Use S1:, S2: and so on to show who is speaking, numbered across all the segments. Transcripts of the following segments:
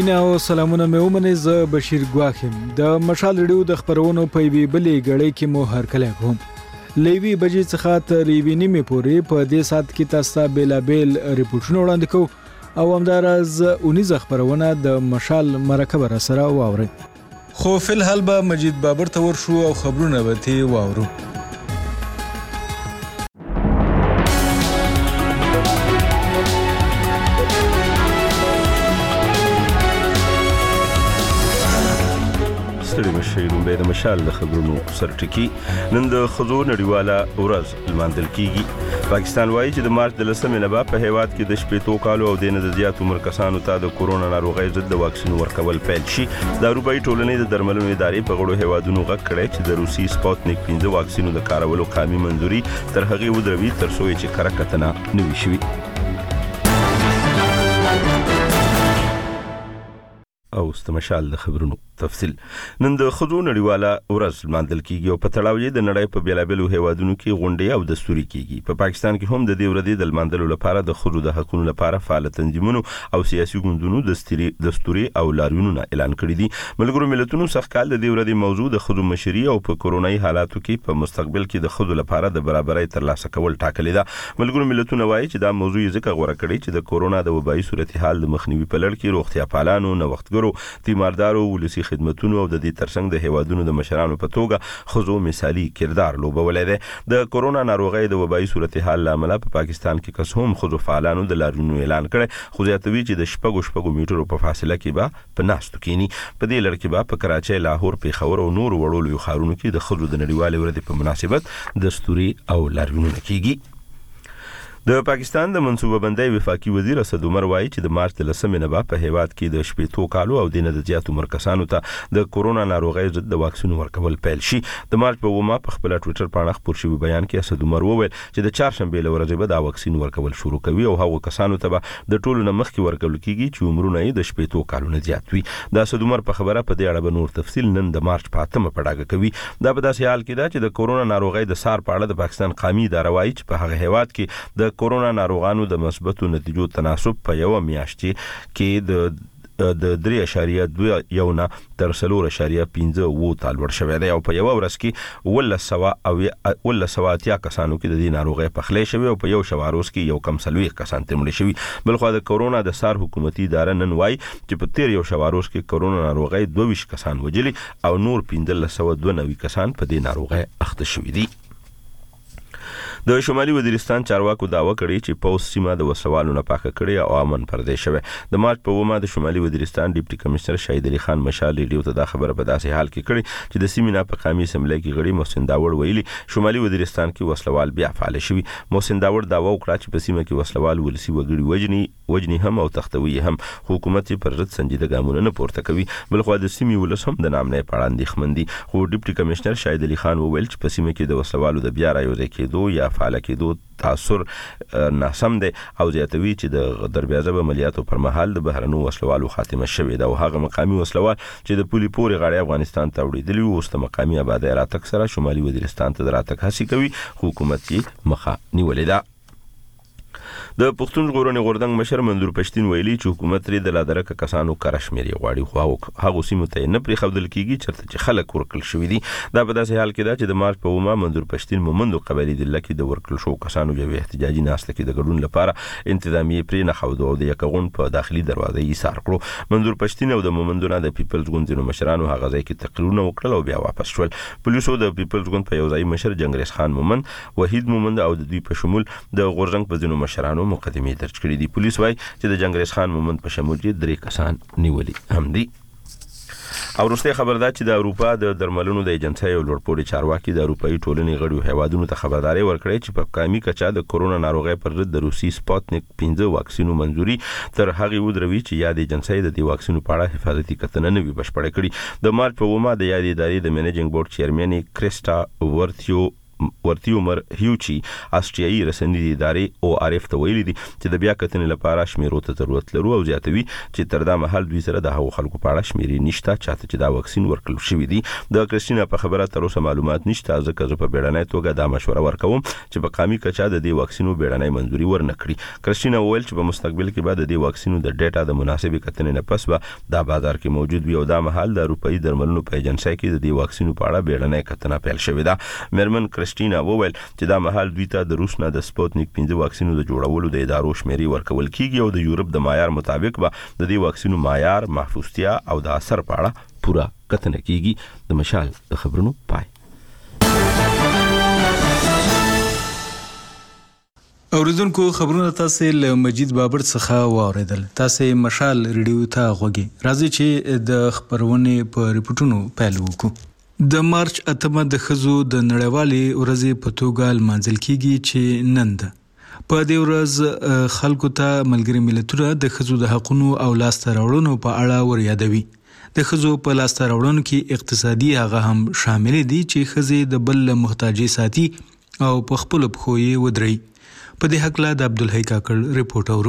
S1: مینا او سلامونه مې ومنې زه بشیر ګواخم د مشال ریډیو د خبرونو په وی بلې غړې کې مو هر کله کوم لیوی بجې څخه تر ریوی نیمه پورې په دې سات کې تاسو بیلابل ریپورتونه وړاندې کوو او همدارز 19 خبرونه د مشال مرکب سره واوري خو فل حال به مجید بابر تور شو او خبرونه به تی واورو
S2: ستړي مشي لومړی د مشال د خبرونو سرټکی نن د خزو نړیواله ورځ لمانځل کیږي پاکستان وایي چې د مارچ د 10مې نه په هیواد کې د شپېتو کالو او د نه زیات عمر کسانو ته د کورونا ناروغۍ ضد د واکسین ورکول پیل شي د اروپאי ټولنې د درملنې ادارې په غړو هیوادونو غږ کړی چې د روسي سپوتنیک 15 واکسینو د کارولو قانوني منځوري تر هغه ودروي تر څو چې کارکتنه نوي شي او استمشال د خبرونو تفصیل نن د خزو نړیواله ورځ لمانځل کیږي او په تړاو د نړۍ په بیلابلو هیوادونو کې غونډې او دستوري کیږي په پاکستان کې هم د دې ورځې د لمانځلو لپاره د خزو د حقوقو لپاره فعال تنظیمونو او سیاسي ګوندونو دستوري او لاریونونه اعلان کړی دي ملګرو ملتونو څخه د دې ورځې موضوع د خزو مشري او په کورونایي حالاتو کې په مستقبل کې د خزو لپاره د برابرۍ ترلاسه کول ټاکلې ده ملګرو ملتونو وایي چې دا موضوع ځکه غوړه کړی چې د کورونا د وبایي صورتحال د مخنیوي په لړ کې روغتیا پالانو نوښتګرو تیماردارو ولسی خدمتونو او د دې ترڅنګ د هیوادونو د مشرانو په توګه خزو مثالی کردار لوبولای دی د کورونا ناروغۍ د وبایي صورتحال لامل په پاکستان کې کسهم خزو فعالانو د لاریونونو اعلان کړي خو زیاتوي چې د شپږو میټرو په فاصله کې به په ناستو کېنی په دې لړ کې به په کراچۍ لاهور پیښور او نور وړولو خارونو کې د خزو د نړیوالې ورځې په مناسبت دستوري او لاریونونه کیږي د پاکستان د منصوبه بندۍ وفاقي وزیر اسد عمر وایي چې د مارچ د 10مې نه په هیواد کې د شپېتو کالو او د نه زیات عمر کسانو ته د کورونا ناروغۍ ضد د واکسین ورکول پیل شي د مارچ په ومه په خپل ټوئیټر باندې خبر شوی بیان کې اسد عمر وویل چې د چهارشنبه لورځې به د واکسین ورکول شروع کوي او هغه کسانو ته به د ټولو نه مخکې ورکول کیږي چې عمرونه یې د شپېتو کالو نه زیات وي د اسد عمر په خبره په دې اړه به نور تفصیل نن د مارچ په 8مه پړاګه کوي دا په داسې حال کې ده چې د کورونا ناروغۍ د سار په اړه د پاکستان قومي اداره وایي چې په هغه هیواد کې د کورونا ناروغانو د مثبتو نتیجو تناسب په یو میاشت کې د 3.2 نه تر 4.15 تال ور شوی دی او په یو ورځ کې ولسواتیا کسانو کې د دې ناروغۍ په خلې شوی او په یو شواروس کې یو کم سلوي کسان تمړي شوی بلخو د کورونا د سار حکومتي اداره نن وای چې په تیر یو شواروس کې کورونا ناروغۍ 22 کسان وجلي او نور 1592 کسان په دې ناروغۍ اخته شوی دي د شمالي وزیرستان چارواکو داوا کړی چې پوس سیمه د وسوالو نه پاکه کړي او امن پردې شوه د مارچ په ومه د شمالي وزیرستان ډیپټي کمشنر شهید علي خان مشال ریډیو ته دا خبره په داسې حال کې کړي چې د سیمې نه په قومي اسمبلی کې غړي محسن داوړ ویلي شمالي وزیرستان کې وسلوال بیا فعال شوي محسن داوړ داوا وکړه چې په سیمه کې وسلوال ولسی وګړي وجني هم او تختوي هم حکومت پر ضد سنجیده ګامونه نه پورته کوي بلخو د سیمې ولس هم د نام نه پړاندې خمندي خو ډیپټي کمشنر شهید علي خان وویل چې په سیمه کې د وسلوالو د بیا رايوځي کېدو یا فعال کېدو تاثر ناسم دی او زیاتوي چې د دروازه عملیاتو پر مهال د بهرنو وسلوالو خاتمه شوې ده او هغه مقامي وسلوال چې د پولي پوري غاړي افغانستان ته وړي دي اوس د مقامي آبادی راتګ سره شمالي وزیرستان ته راتګ هڅه کوي حکومت یې مخه نیولې ده د پښتون ژغورنې غورځنګ مشر منظور پښتين ویلي چې حکومت لري د لادرک کسانو کارشمېري غواړي خو هغه سیمه ته نه پرې خودل کیږي چې خلک ورکل شوې دي دا په داسې حال کې ده چې د مارچ په ومه منظور پښتين مومندو قبایلی د لکې د ورکل شو کسانو یو احتجاجي ناسته کې د ګډون لپاره انتظامیه پرې نه خو د یکغون په داخلي دروازه یې سار کړو منظور پښتين او د مومندونو د پیپلز ګوند ځینو مشرانو هغه ځای کې تقریرونه وکړل او بیا واپس شول پولیسو د پیپلز ګوند په یو ځای مشر جنگریز خان مومند وحید مومند او د دوی په شمول د غورځنګ په ځینو مشرانو مقدمه درج کړې دي پولیس وايي چې د جنگریز خان مومند په شمول 3 کسان نیولي هم دي او وروسته خبردار چې د اروپا د درملونو د ایجنسی او لوړپوړي چارواکي د اروپאי ټولنې غړو هیوادونو ته خبرداري ورکړې چې په قامي کچا د کورونا ناروغۍ پر ضد د روسي سپوتنیک 15 واکسینو منځوري تر هغه ودروي چې یاد ایجنسی د دې واکسینو په اړه حفاظتي کتنه نه وي بشپړه کړې د مارچ په ومه د یاد ادارې د منیجینګ بورډ چیرمن کریسټا ورتیو ورتی عمر هیوچی استریایي رسنۍ ادارې او عارف ته ویلي دي چې د بیا کتنې لپاره شمیرو ته ضرورت لرو او زیاتوي چې تر دا مهال دوی سره د هغو خلکو په اړه شمیرې نشته چاته چې دا واکسین ورکړل شوی دی. د کریسټینا په خبره تر اوسه معلومات نشته ځکه زه په بیړنۍ توګه دا مشوره ورکوم چې په قامي کچا د دې واکسینو بیړنۍ منځوري ورنکړي. کریسټینا وویل چې په مستقبل کې به د دې واکسینو د ډیټا د مناسبې کتنې نه پس به دا بازار کې موجود وي او دا مهال د اروپאי درملونو په ایجنسۍ کې د دې واکسینو په اړه بیړنۍ کتنه پیل شوې ده. میرمن کریسټینا وویل چې دا مهال دوی ته د روس نه د سپوتنیک 5 واکسینو د جوړولو د ادارو شمیرې ورکول کیږي او د یورپ د معیار مطابق به د دې واکسینو معیار، محفوظتیا او د اثر په اړه پوره کتنه کیږي. د مشال د خبرونو پای.
S1: اوریدونکو خبرونه تاسو له مجید بابر څخه واوریدل. تاسو مشال ریډیو ته غوږی راځي چې د خبرونه په ریپورتونو پیل وکړو. د مارچ 8 د خزو د نړیوالې ورځې په توګه لمانځل کیږي چې نن ده. په دې ورځ خلکو ته ملګری ملتونه د خزو د حقوقو او لاسته راوړنو په اړه ور یادوي. د خزو په لاسته راوړنو کې اقتصادي هغه هم شامل دي چې خزې د بل محتاجي ساتي او په خپل پخو یې ودري. په دې حق لا د عبدالحی کاکړ ریپورت اورو.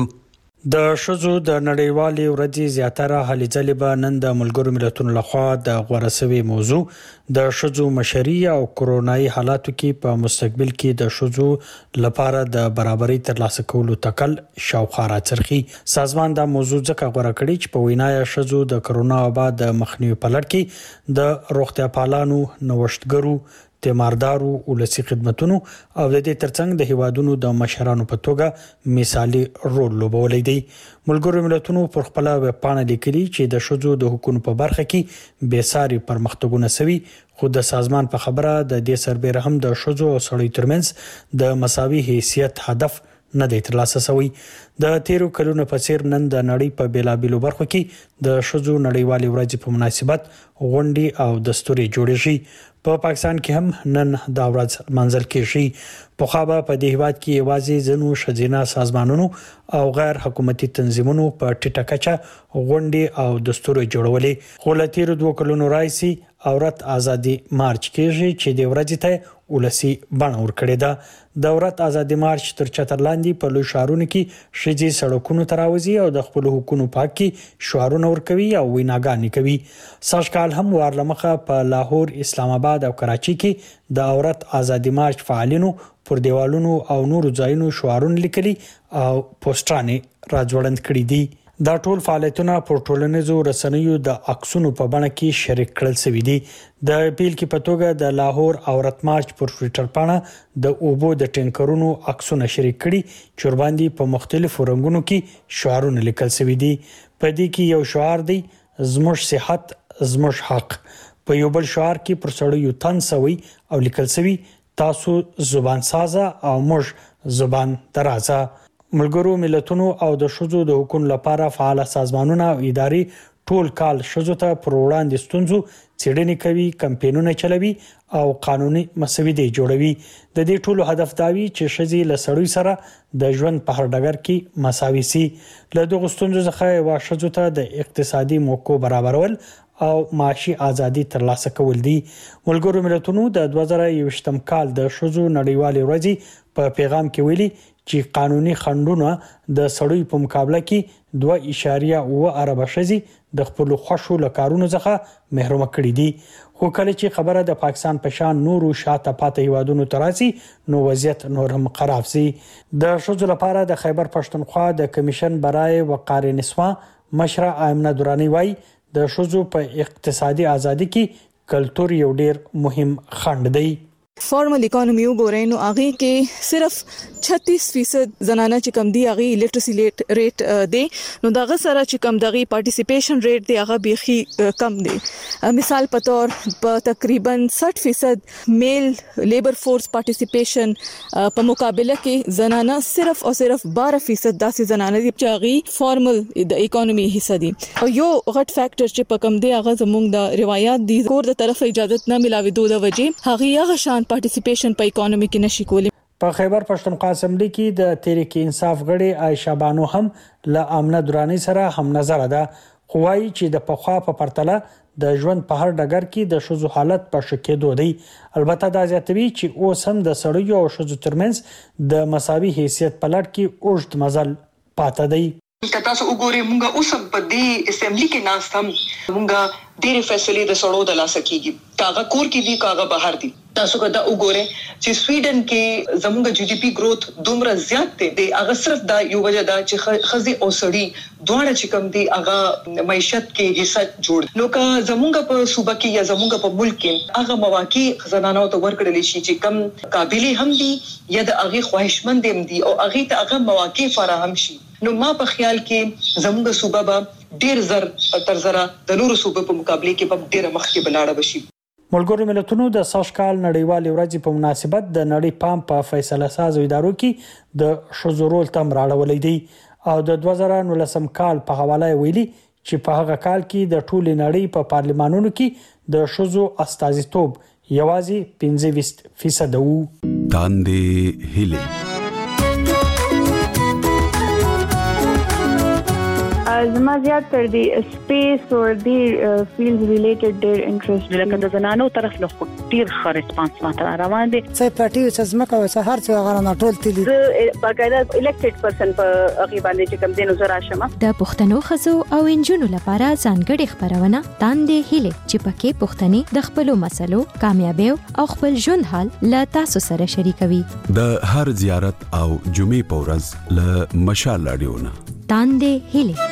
S3: د شذو د نړیوالې ورځې زیاتره هلې ځلې به نن د ملګرو ملتونو لخوا د غوړه سوي موضوع د شذو مشري او کرونایي حالاتو کې په مستقبل کې د شذو لپاره د برابرۍ ترلاسه کولو تکل شاوخوا راڅرخي. سازمان دا موضوع ځکه غوړه کړی چې په وینای شذو د کرونا وبا د مخنیوي په لړ کې د روغتیا پالانو، نوښتګرو، تیماردارو، ولسی خدمتونو او د دې ترڅنګ د هیوادونو د مشرانو په توګه مثالي رول لوبولی دی. ملګرو ملتونو پر خپل ویب پاڼه لیکلي چې د شذو د حقوقو په برخه کې بېساري پرمختګونه سوي، خو د سازمان په خبره د دې سربېره هم د شذو او سړیو ترمنځ د مساوي حیثیت هدف نه دی ترلاسه شوی. د تیرو کلونو په څیر نن د نړۍ په بیلابیلو برخو کې د شذو نړیوالې ورځې په مناسبت غونډې او دستوري جوړې شي. په پاکستان کې هم نن دا ورځ منځل کېږي. پخوا به په دې هیواد کې یوازې ځینو ښځینه سازمانونو او غیر حکومتي تنظیمونو په ټیټه کچه غونډې او دستوري جوړولې، خو له تیرو 2 کلونو راځي عورت ازادي مارچ کېږي چې د ورځې ته ولسی بڼه ورکړې ده. د عورت ازادي مارچ تر چتر لاندې په لوی ښارونو کې ښځې سړکونو ته راوځي او د خپل حقوقو په حق کې شعارونه ورکوي او ویناګانې کوي. سږکال هم وارلمخه په لاهور، اسلام آباد او کراچي کې د عورت ازادي مارچ فعالینو پر دیوالونو او نورو ځایونو شعارونه لیکلي او پوسټرانې راځوړند کړي دي. دا ټول فعالیتونه پر ټولنیزو رسنیو د عکسونو په بڼه کې شریک کړل شوي دي. د بیل کې په توګه د لاهور عورت مارچ پر ټویټر پاڼه د اوبو د ټینکرونو عکسونه شریک کړي چې ورباندې په مختلفو رنگونو کې شعارونه لیکل شوي دي. په دې کې یو شعار دی زموږ صحت زموږ حق. په یو بل شعار کې پر سړیو تن سوي او لیکل شوي تاسو زبان سازه او موږ زبان درازه. ملګرو ملتونو او د شذو د حقوقو لپاره فعال سازمانونه او ادارې ټول کال شذو ته پر وړاندې ستونزو څېړنې کوي، کمپاینونه چلوي او قانوني مسودې جوړوي. د دې ټولو هدف دا وي چې ښځې له سړیو سره د ژوند په هر ډګر کې مساوي سي. له دغو ستونزو څخه یوه ښځو ته د اقتصادي موقعو برابرول او معاشي ازادي ترلاسه کول دي. ملګرو ملتونو د 2021 کال د ښځو نړیوالې ورځې په پیغام کې ویلي چې قانوني خنډونه د سړیو په مقابله کې 2.7 اربه ښځې د خپل خوشو لکارونو څخه محروم کړي دي. خو کله چې خبره د پاکستان په شان نورو شاته پاتې هیوادونو ته راځي نو وضعیت نور هم خراب شي. د ښځو لپاره د خیبر پښتونخوا د کمیشن برای وقار نسواں مشره آمنه درانی وایي د ښځو په اقتصادي ازادي کې کلتور یو ډیر مهم خنډ دی.
S4: فارمل اکانومی وګورئ نو هغه کې صرف 36% زنانه چې کم دی هغه لیټرسي ریټ دی، نو دغه سره چې کم دغه پارټیسیپیشن ریټ دی هغه بيخي کم دی. مثال په تور په تقریبا 60% میل لیبر فورس پارټیسیپیشن په مقابله کې زنانه صرف او صرف 12% داسې زنانه دي چې هغه فارمل د اکانومی حصہ دي. او یو غټ فیکٹر چې په کم دی هغه زموږ د روایت دي کور د طرف اجازه نه ملاوي دوه وجې هغه شان پارټیسیپیشن په اکانومی کې نشي کولی.
S3: په خیبر پښتونخوا اسمبلی کې د تحریک انصاف غړي عائشہ بانو هم له آمنه درانی سره هم نظر ده. خو وايي چې د پخوا په پرتله د ژوند په هر ډګر کې د شذو حالت په شکېدو دی. البته دا زیاتوي چې اوس هم د سړیو او شذو ترمنځ د مساوي حیثیت په لړ کې اوږد مزل پاتې دی.
S5: کتا سو وګوري مونږه اوس په دې اسمبلی کې ناستم مونږه ډېر فیصلې د سړو د لاس کېږي کاغه کور کې دي کاغه بهر دي. تاسو کدا وګوره چې سویډن کې زموږ جی ډي پی گروث دومره زیات دی هغه صرف دا یو وجه دا چې خزي او سړی دواړه چې کوم دي هغه معیشت کې حصہ جوړ نو که زموږ په صوبه کې یا زموږ په ملک کې هغه مواقع خزانانو ته ورکړل شي چې کم قابل هم دي یا د هغه خواهشمند هم دي او هغه ته هغه مواقع فراهم شي نو ما په خیال کې زموږ صوبه به ډیر زر تر زره د نورو صوبو په مقابله کې په ډیر مخکې بلاړه بشي.
S3: ملګرو ملتونو د سوشکال نړیوال ورځ په مناسبت د نړۍ پام په فیصله ساز ادارو کې د شذو رول تم راړولې دی او د 2019 کال په حواله ویلي چې په هغه کال کې د ټولې نړۍ په پارلمانونو کې د شذو استازیتوب یوازې 25% وو.
S6: تاندې هیله
S7: زما زیات تر دی سپیس او دی فیلډ ریلیټډ ډیر انټرست لکه د زنانو طرف له ډیر ښه ریسپانس ماته روان دي.
S8: څه پټي چې زمکه او څه هر څه غره نه ټول تللی
S7: باقاعده الیکټډ پرسن په هغه باندې چې کوم دینو زرا شمه
S9: د پښتنو خزو او انجونو لپاره ځانګړي خبرونه تاندې هیله چې پکې پښتني د خپل مسلو کامیابی او خپل ژوند حال له تاسو سره شریکوي.
S6: د هر زیارت او جمعې په ورځ له مشال اړیونه
S9: تاندې هیله.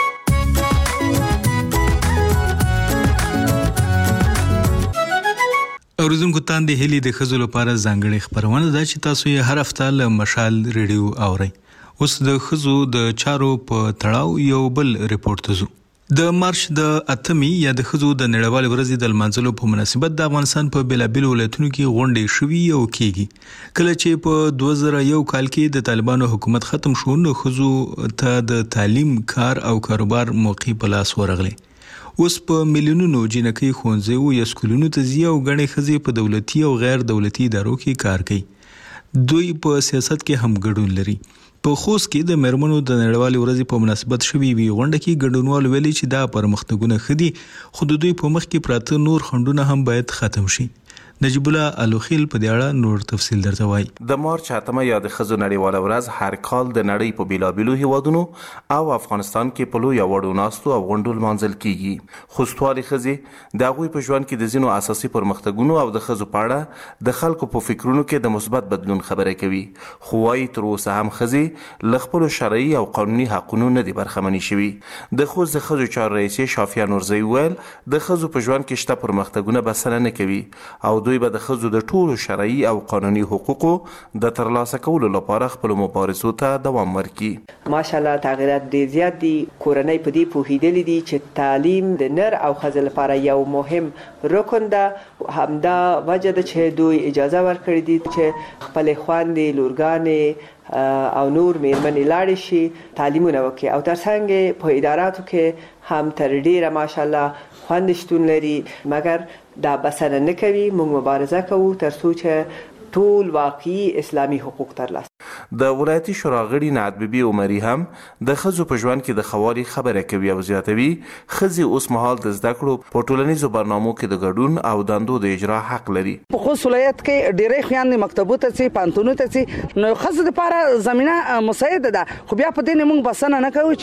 S1: اوریدونکو تاندې هیلي د خزو لپاره ځانګړي خبرونه ده چې تاسو یې هر هفته له مشال ریډیو اورئ. اوس د خزو د چارو په تړاو یو بل ریپورت ته ځو. د مارچ د 8 یا د خزو د نړیوال ورځې د لمانځلو په مناسبت د افغانستان په بیلابیلو ولایتونو کې غونډې شوې او کېږي. کله چې په 2001 کال کې د طالبانو حکومت ختم شو نو خزو ته د تعلیم کار او کاروبار موقع په لاس ورغله. اوس په میلیونونو جنکۍ ښوونځیو یا سکولونو ته ځي او ګڼې ښځې په دولتي او غیر دولتي ادارو کې کار کوي. دوی په سیاست کې هم ګډون لري. په خوست کې د مېرمنو د نړیوالې ورځې په مناسبت شوې وی غونډه کې ګډونوال ویلي چې دا پرمختګونه خدي خو د دوی په مخ کې پراته نور خنډونه هم باید ختم شي. نجیب الله الوخیل په دې اړه نور تفصیل درته وایي.
S10: د مارچ 8 یا د خزو نړیواله ورځ هر کال د نړۍ په بیلابیلو هیوادونو او افغانستان کې په لوی وړو ناستو او غونډو لمانځل کیږي. خوستوالي خزي د هغوی په ژوند کې د ځینو اساسي پرمختګونو او د خزو په اړه د خلکو په فکرونو کې د مثبت بدلون خبره کوي. خو وايي تر اوسه هم خزي له خپل شرعي او قانوني حقونو نه دي برخمنې شوي. د خوست د خزو چار رئیس شافیا نورزی ویل د خزو په ژوند کې شته پرمختګونه بسنه نه کوي او دوی به د خزو د ټولو شرعي او قانوني حقوقو د ترلاسه کولو لپاره خپل مبارزو ته دوام ورکړي.
S11: ماشاءالله تغیرات ډېر زیات دي. کورنۍ په دې پوهېدلې دي چې تعلیم د نر او ښځې لپاره یو مهم رکن ده. همدا وجه ده چې دوی اجازه ورکړې دي چې خپلې خویندې لورګانې او نور میرمنې لاړې شي تعلیمونه وکړي او ترڅنګ په اداراتو کې هم تر ډیره ماشاءالله خویندې شتون لري مګر دا بسنه نه کوي. موږ مبارزه کوو تر څو چې ټول واقعي اسلامي حقوق ترلاسه.
S10: د ولایتي شورا غړي نعت بیبي عمري هم د خزو په ژوند کې د خوالي خبره کوي او زیاتوي خزي اوس مهال د زده کړو په ټولنیزو برنامو کې د ګډون او دندو د اجرا حق لري.
S8: په خوست ولایت کې ډېرې خویندې مکتبو ته ځي پانتونو ته ځي نو خزو لپاره زمينه مساعده ده. خو بیا په دې موږ بسنه نه کوو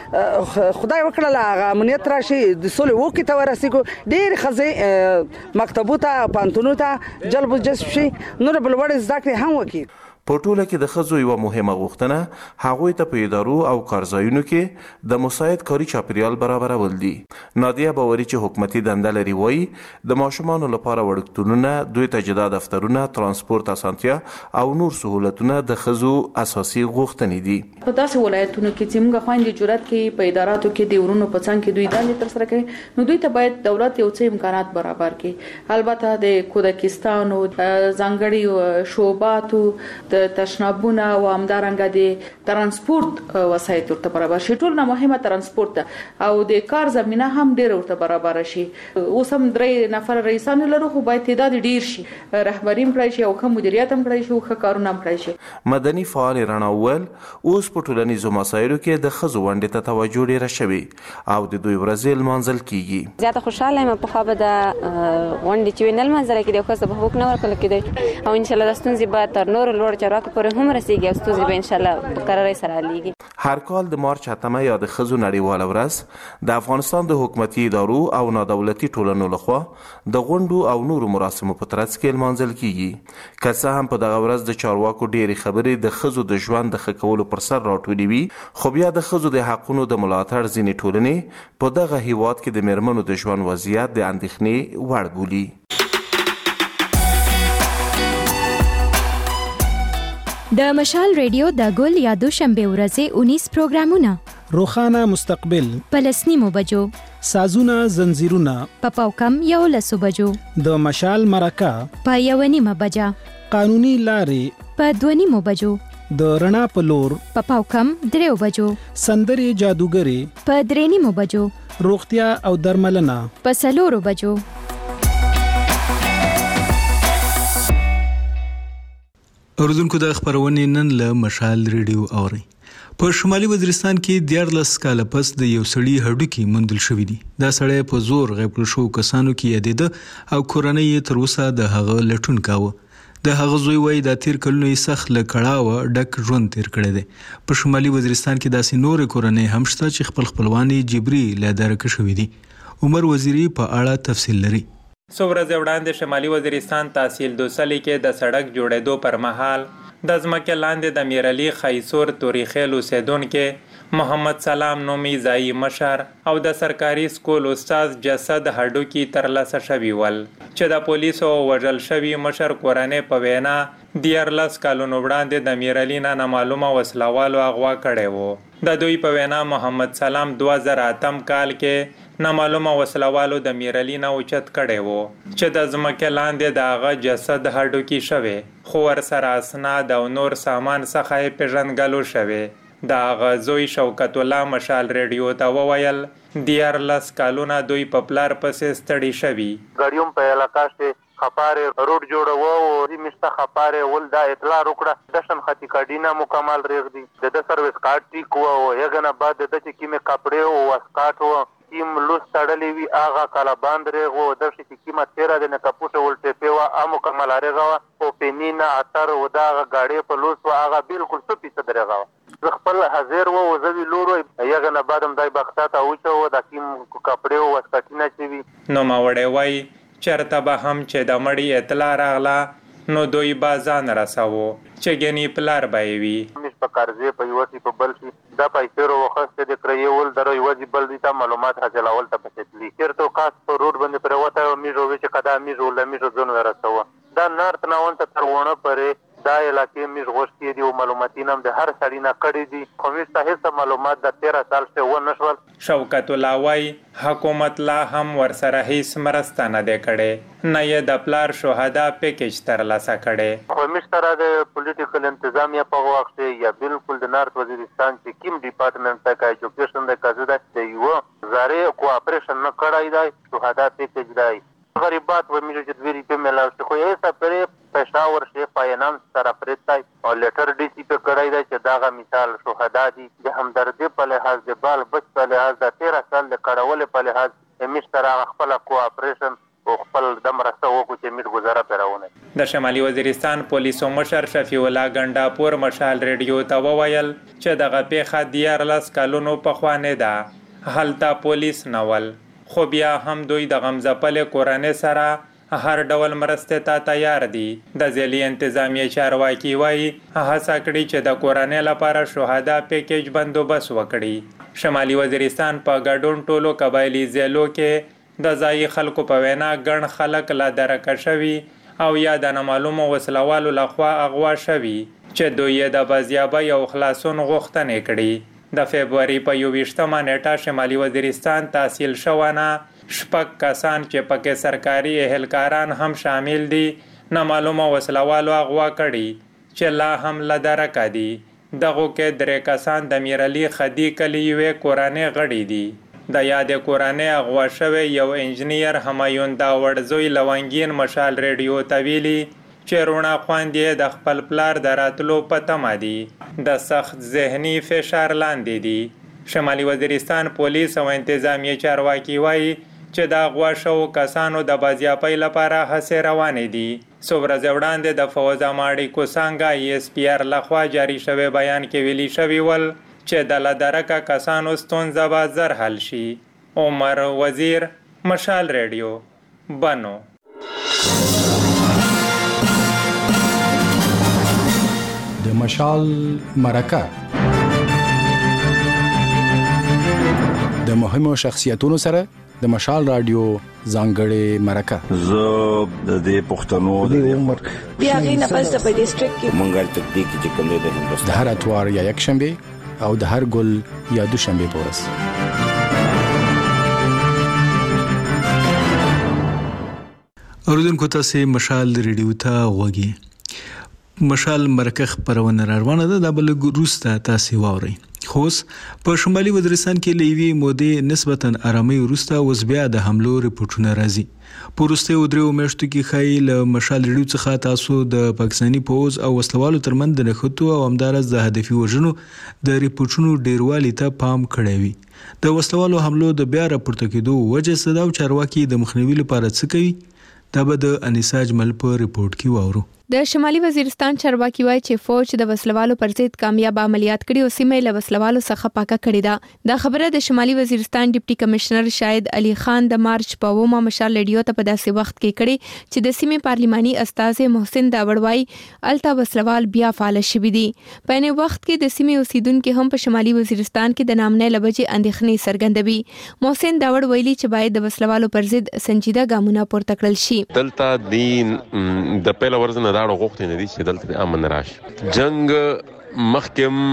S8: چې خدای وکړه هغه امنیت راشي د سولې وکي ته ورسېږو. ډېر خزي مکتبو ته پانتونو ته جلب جذب شي نور بل وړ زده کړې هم وکړي.
S10: په ټوله کې د ښځو یوه مهمه غوښتنه هغوی ته په ادارو او کارځایونو کې د مساعد کاري چاپیریال برابرول دي. نادیه باوري چې حکومتي دنده لري وایي د ماشومانو لپاره وړکتونونه، دوی ته جدا دفترونه، ترانسپورت اسانتیا او نور سهولتونه د ښځو اساسي غوښتنې دي.
S12: په داسې ولایتونو کې چې موږ خویندې جرأت کوي په اداراتو کې د ورونو په څنګ کې دوی دندې ترسره کوي نو دوی ته باید دولت یو څه امکانات برابر کړي. البته د کودکستانو ځانګړي شعباتو د تشنابونه او همدارنګه د ترانسپورت وسایل ورته برابر شي. ټول نه مهمه ترانسپورت او د کار زمينه هم ډیر ورته برابر شي. اوس هم 3 نفر رئیسان لرو خو باید تعداد ډیر شي، رهبری هم کړی شي او ښه مدیریت هم کړی شي او ښه کارونه هم کړی شي.
S10: مدني فعال رڼا وویل اوس په ټولنیزو مسایلو کې د ښځو ونډې ته توجه ډیره شوې او د دوی ورځې لمانځل کیږي.
S13: زیاته خوشاله یم په خو به د غونډې چې وینل منځره کې د خاصه په حق نه ورکول کېدای او ان شاء الله د ستونزې به تر نور لوړ چارواکو پورې هم رسیږي او ستونزې به ان شاء الله په قرارۍ سره حلېږي.
S10: هر کال د مارچ 8 یا د ښځو نړیواله ورځ د افغانستان د حکومتي ادارو او نادولتي ټولنو لخوا د غونډو او نورو مراسمو په ترڅ کې لمانځل کیږي. که څه هم په دغه ورځ د چارواکو ډېرې خبرې د ښځو د ژوند د ښه کولو پر سر راټولې وي، خو بیا د ښځو د حقونو د ملاتړ ځینې ټولنې په دغه هیواد کې د میرمنو د ژوند وضعیت د اندېښنې وړ بولي.
S9: د مشال ریډیو د ګل یا دوشنبه ورځې 19 پروګرامونه:
S14: روخانه مستقبل،
S9: پلسنیمو بجو،
S14: سازونه زنجیرونه،
S9: پاوکم 11 بجو،
S14: د مشال مرکه
S9: په 1:30 بجا،
S14: قانوني لارې
S9: په 2:30 بجو،
S14: د رڼا په لور
S9: په پاوکم 3 بجو،
S14: سندري جادوګری
S9: په 3:30 بجو،
S14: روغتیا او درملنه
S9: په 4 بجو.
S1: اوردونکو د خبرونې نن له مشال ریډیو اوري. په شمالي وزیرستان کې 14 کال پس د یو سړي هډوکي موندل شوې دي. دا سړی په زور غیب شو کسانو کې یادېده او کورنۍ تر اوسه د هغه لټون کاوه. د هغه زوی وایي د تیر کلونو یې سخت له کړاوه ډک ژوند تیر کړی دی. په شمالي وزیرستان کې داسې نورې کورنۍ هم شته چې خپل خپلوان جبري له درکه شوي دي. عمر وزیری په اړه تفصیل لري.
S15: څو ورځې وړاندې شمالي وزیرستان تحصیل دوسلي کې د سړک جوړېدو پر مهال د ځمکې لاندې د میرعلي خیسور توریخیل اوسېدونکي محمد سلام نومي ځایي مشر او د سرکاري سکول استاد جسد هډوکي ترلاسه شوي ول چې د پولیسو وژل شوي مشر کورنۍ په وینا 14 کالونو وړاندې د میرعلي نه نامعلومه وسلوالو اغوا کړی وو. د دوی په وینا محمد سلام 2008 کال کې نامعلومه وسلوالو د میرعلي نه اوچت کړی وو چې د ځمکې لاندې د هغه جسد هډوکي شوی، خو ورسره اسناد او نور سامان څخه یې پیژندګلو شوی. د هغه زوی شوکت الله مشال ریډیو ته وویل 14 کالونه دوی په پلار پسې ستړي شوي.
S16: ګاډیوم په علاقه کې خپاره روډ جوړو او دې خپاره ول دا اطلاع وکړه د شن خطي کارډینا مکمل ریغ دي د سرویس کارت ټیک وو او یګنه بعد د چې کیمه کپڑے او واسکاټ وو کیم لوس تړلې وی اغه کالا باند ریغ وو د شي کیمه 13 د نه کپوټه ولټه پیوا ا مکمل ریغ او پینینا اتر و دا غاړې په لوس وا اغه بالکل 100% ریغ خپل حاضر وو زوی لورو یګنه بعدم دای بختاته اوچو د کیم کپڑے او واسکاټینا چوي
S15: نو ما وړې وای چرته به هم چې د مړی اطلاع راغله نو دوی بازان رساوو چې ګنی پلار به وي.
S16: مش په قرضې په یوتی په بل شي دا پیسې وروخسته د کریول درو یوځي بل دي ته معلومات حاصلول ته پېټلی چیرته کاس په روډ باندې پروته میجو چې کدا میجو لمیجو ځون ورسوه دا نارت ناون ته ترونه پرې دا علاقې میج غوښتي دي او معلوماتي نام د هر سړی نه کړی دي خو مشته هیڅ معلومات د 13 سال څخه و نشول.
S15: شوکت الله وای حکومت لا هم ورسره هیڅ مرسته نه دی کړې نه یې د پلار شهدا پیکیج ترلاسه کړي.
S16: خو مشته د پولیټیکل انتظامیه په وخت یا بالکل د نارت وزیرستان چې کیم ډپارټمنټ ته ایجوکیشن د کازه د یو زاره کوآپریشن نه کړای دی شهدا پیکیج دی غریبات و میجو چې دوی په ملاوي خو یې سپره پېښور شي فاینانس سره پرېتای او لیټر ډي سي په کړای دی چې داغه مثال شهدا دي د همدردي په لحاظ د بال بچ په لحاظ د 13 سال د کړهول په لحاظ مشترا خپل کوآپریشن او خپل د مرسته وکړي چې میډ گزاره پیراونه.
S15: د شمالي وزیرستان پولیسو مشر شفیع الله ګنڈاپور مشال ریډیو ته وویل چې دغه پیښه 14 کالونو پخوانه ده هلته پولیس نول خو بیا هم دوی د غمزپل کورنۍ سره هر ډول مرسته ته تیار دي. د ځلي انتظامیه چارواکي وایي هڅه کړې چې د کورنۍ لپاره شهدا پیکیج بندوبست وکړي. شمالي وزیرستان په ګډون ټولو قبایلی ځلو کې د ځای خلکو په وینا ګڼ خلک لا درکه شوي او یا د نامعلومو وسلوالو لخوا اغوا شوي چې دوی د بازیابۍ او خلاصون غوښتنې کړي. د فبرवरी په 21مه نیټه شمالي وزیرستان تحصیل شوانه شپږ کسان چې پکې سرکاري اهلکاران هم شامل دي نامعلومه وسلوالو اغوا کړي چې لا هم له درکه دي. دغو کې 3 کسان د میرعلي خدي کلي یوې کورنۍ غړي دي. د یادې کورنۍ اغوا شوی یو انجنیر همایون داوړ زوی لونګین مشال ریډیو ته ویلي چې روڼا خویندې د خپل پلار د راتلو په تمه دي. د سخت ذهني فشار لاندې دي. شمالي وزیرستان پولیس او انتظامیه چارواکي وایي چې د اغوا شوو کسانو د بازیاپۍ لپاره هڅې روانې دي. څو ورځې وړاندې د فوز اماړي کوسانګا ESPR لخوا جاری شوی بیان کې ویلي شوي ول چې د لدرکه کسانو ستونزه به زر حل شي. عمر وزیر، مشال ریډیو، بنو.
S17: د مشال مرکه د مهمو شخصیتونو سره د مشال رادیو ځانګړې مرکه.
S18: زه د دې پښتنو د عمر
S4: بیا غینه پس په ډیسټریکټ کې
S18: منګل تکدیک چې کوم د هندوستان
S17: د هر اتوار یا یک شنبه او د هر ګل یا دوشنبه پورس.
S1: اوریدونکو تاسو مشال ریډیو ته غوږی. مشال مرکه خبرونه روانه ده د بل ګروسته تاسو واوري. خوس په شمالي وزیرستان کې لیوی مودې نسبتاً آرامي ورسته اوس بیا د حملو رپورټونه راځي. پورسته درو میاشتو کې خایل مشال ریډیو څخه تاسو د پاکستاني پوز او وسلوالو ترمن د نخښتو او همدارس د هدفي وژنو د رپورټونو ډیروالي ته پام کړی وي. د وسلوالو حملو د بیا راپورته کېدو وجه څه ده او چارواکي د مخنیوي لپاره څه کوي؟ دا به د انیسا اجمل په ریپورت کې واورو.
S19: د شمالي وزیرستان چارواکي وایي چې فوج د وسلوالو پر ضد کامیاب عملیات کړي او سیمه له وسلوالو څخه پاکه کړې ده. دا خبره د شمالي وزیرستان ډیپټي کمشنر شاهد علي خان د مارچ په 9 مشال ریډیو ته په داسې وخت کې کړي چې د سیمه پارلماني استاذ محسن داوړ وایي التا وسلوال بیا فعال شوي دي. په نه وخت کې د سیمه اوسیدونکو هم په شمالي وزیرستان کې د نامنې لبجې اندېښنې څرګندوي. محسن داوړ ویلي چې باید د وسلوالو پر ضد سنجیده ګامونه پورته کړل شي.
S20: دلته د پیل ورځ نه دا غوښتنه دي چې دلته امن راشي. جنگ مخکم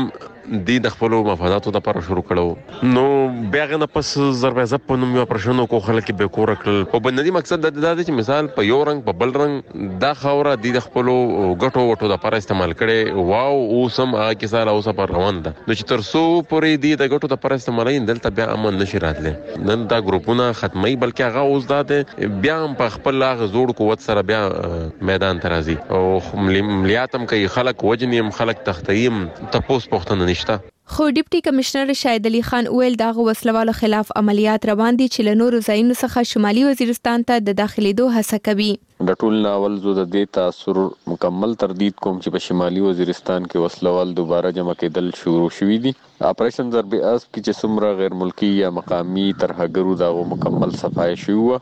S20: د خپل مفاداتو لپاره شروع کړو نو بیاغه نه پس ضربه په نوم یو پرشنو کو خلک به کور کړل. په بنیادی مقصد دا دی چې مثال په یو رنگ په بل رنگ دا خوره د خپل غټو وټو لپاره استعمال کړي واو اوسم هغه کې سره اوسه پر روان ده نو چې ترسو پورې د غټو لپاره استعمالین دلته بیا امن نشي راتله. نن دا ګروپونه ختمي بلکې هغه اوس ده بیا په خپل لاغ زوړ قوت سره بیا میدان ترازی او ملياتم کوي خلک وجنیم خلک تختیم تپوس پښتنه
S19: خو ډیپټي کمشنر شاهد علي خان ویل دا وسلوالو خلاف عملیات روان دي چې له نورو ځایونو څخه شمالي وزیرستان ته د داخليدو هڅه کوي.
S21: د ټول ناول زو د دې تاثر مکمل تردید کوم چې په شمالي وزیرستان کې وسلوال دوباره جمع کېدل شروع شوي دي. اپریشن ضرب اسب کې چې څومره غیر ملکی یا مقامی ترهګرو دا مکمل صفای شو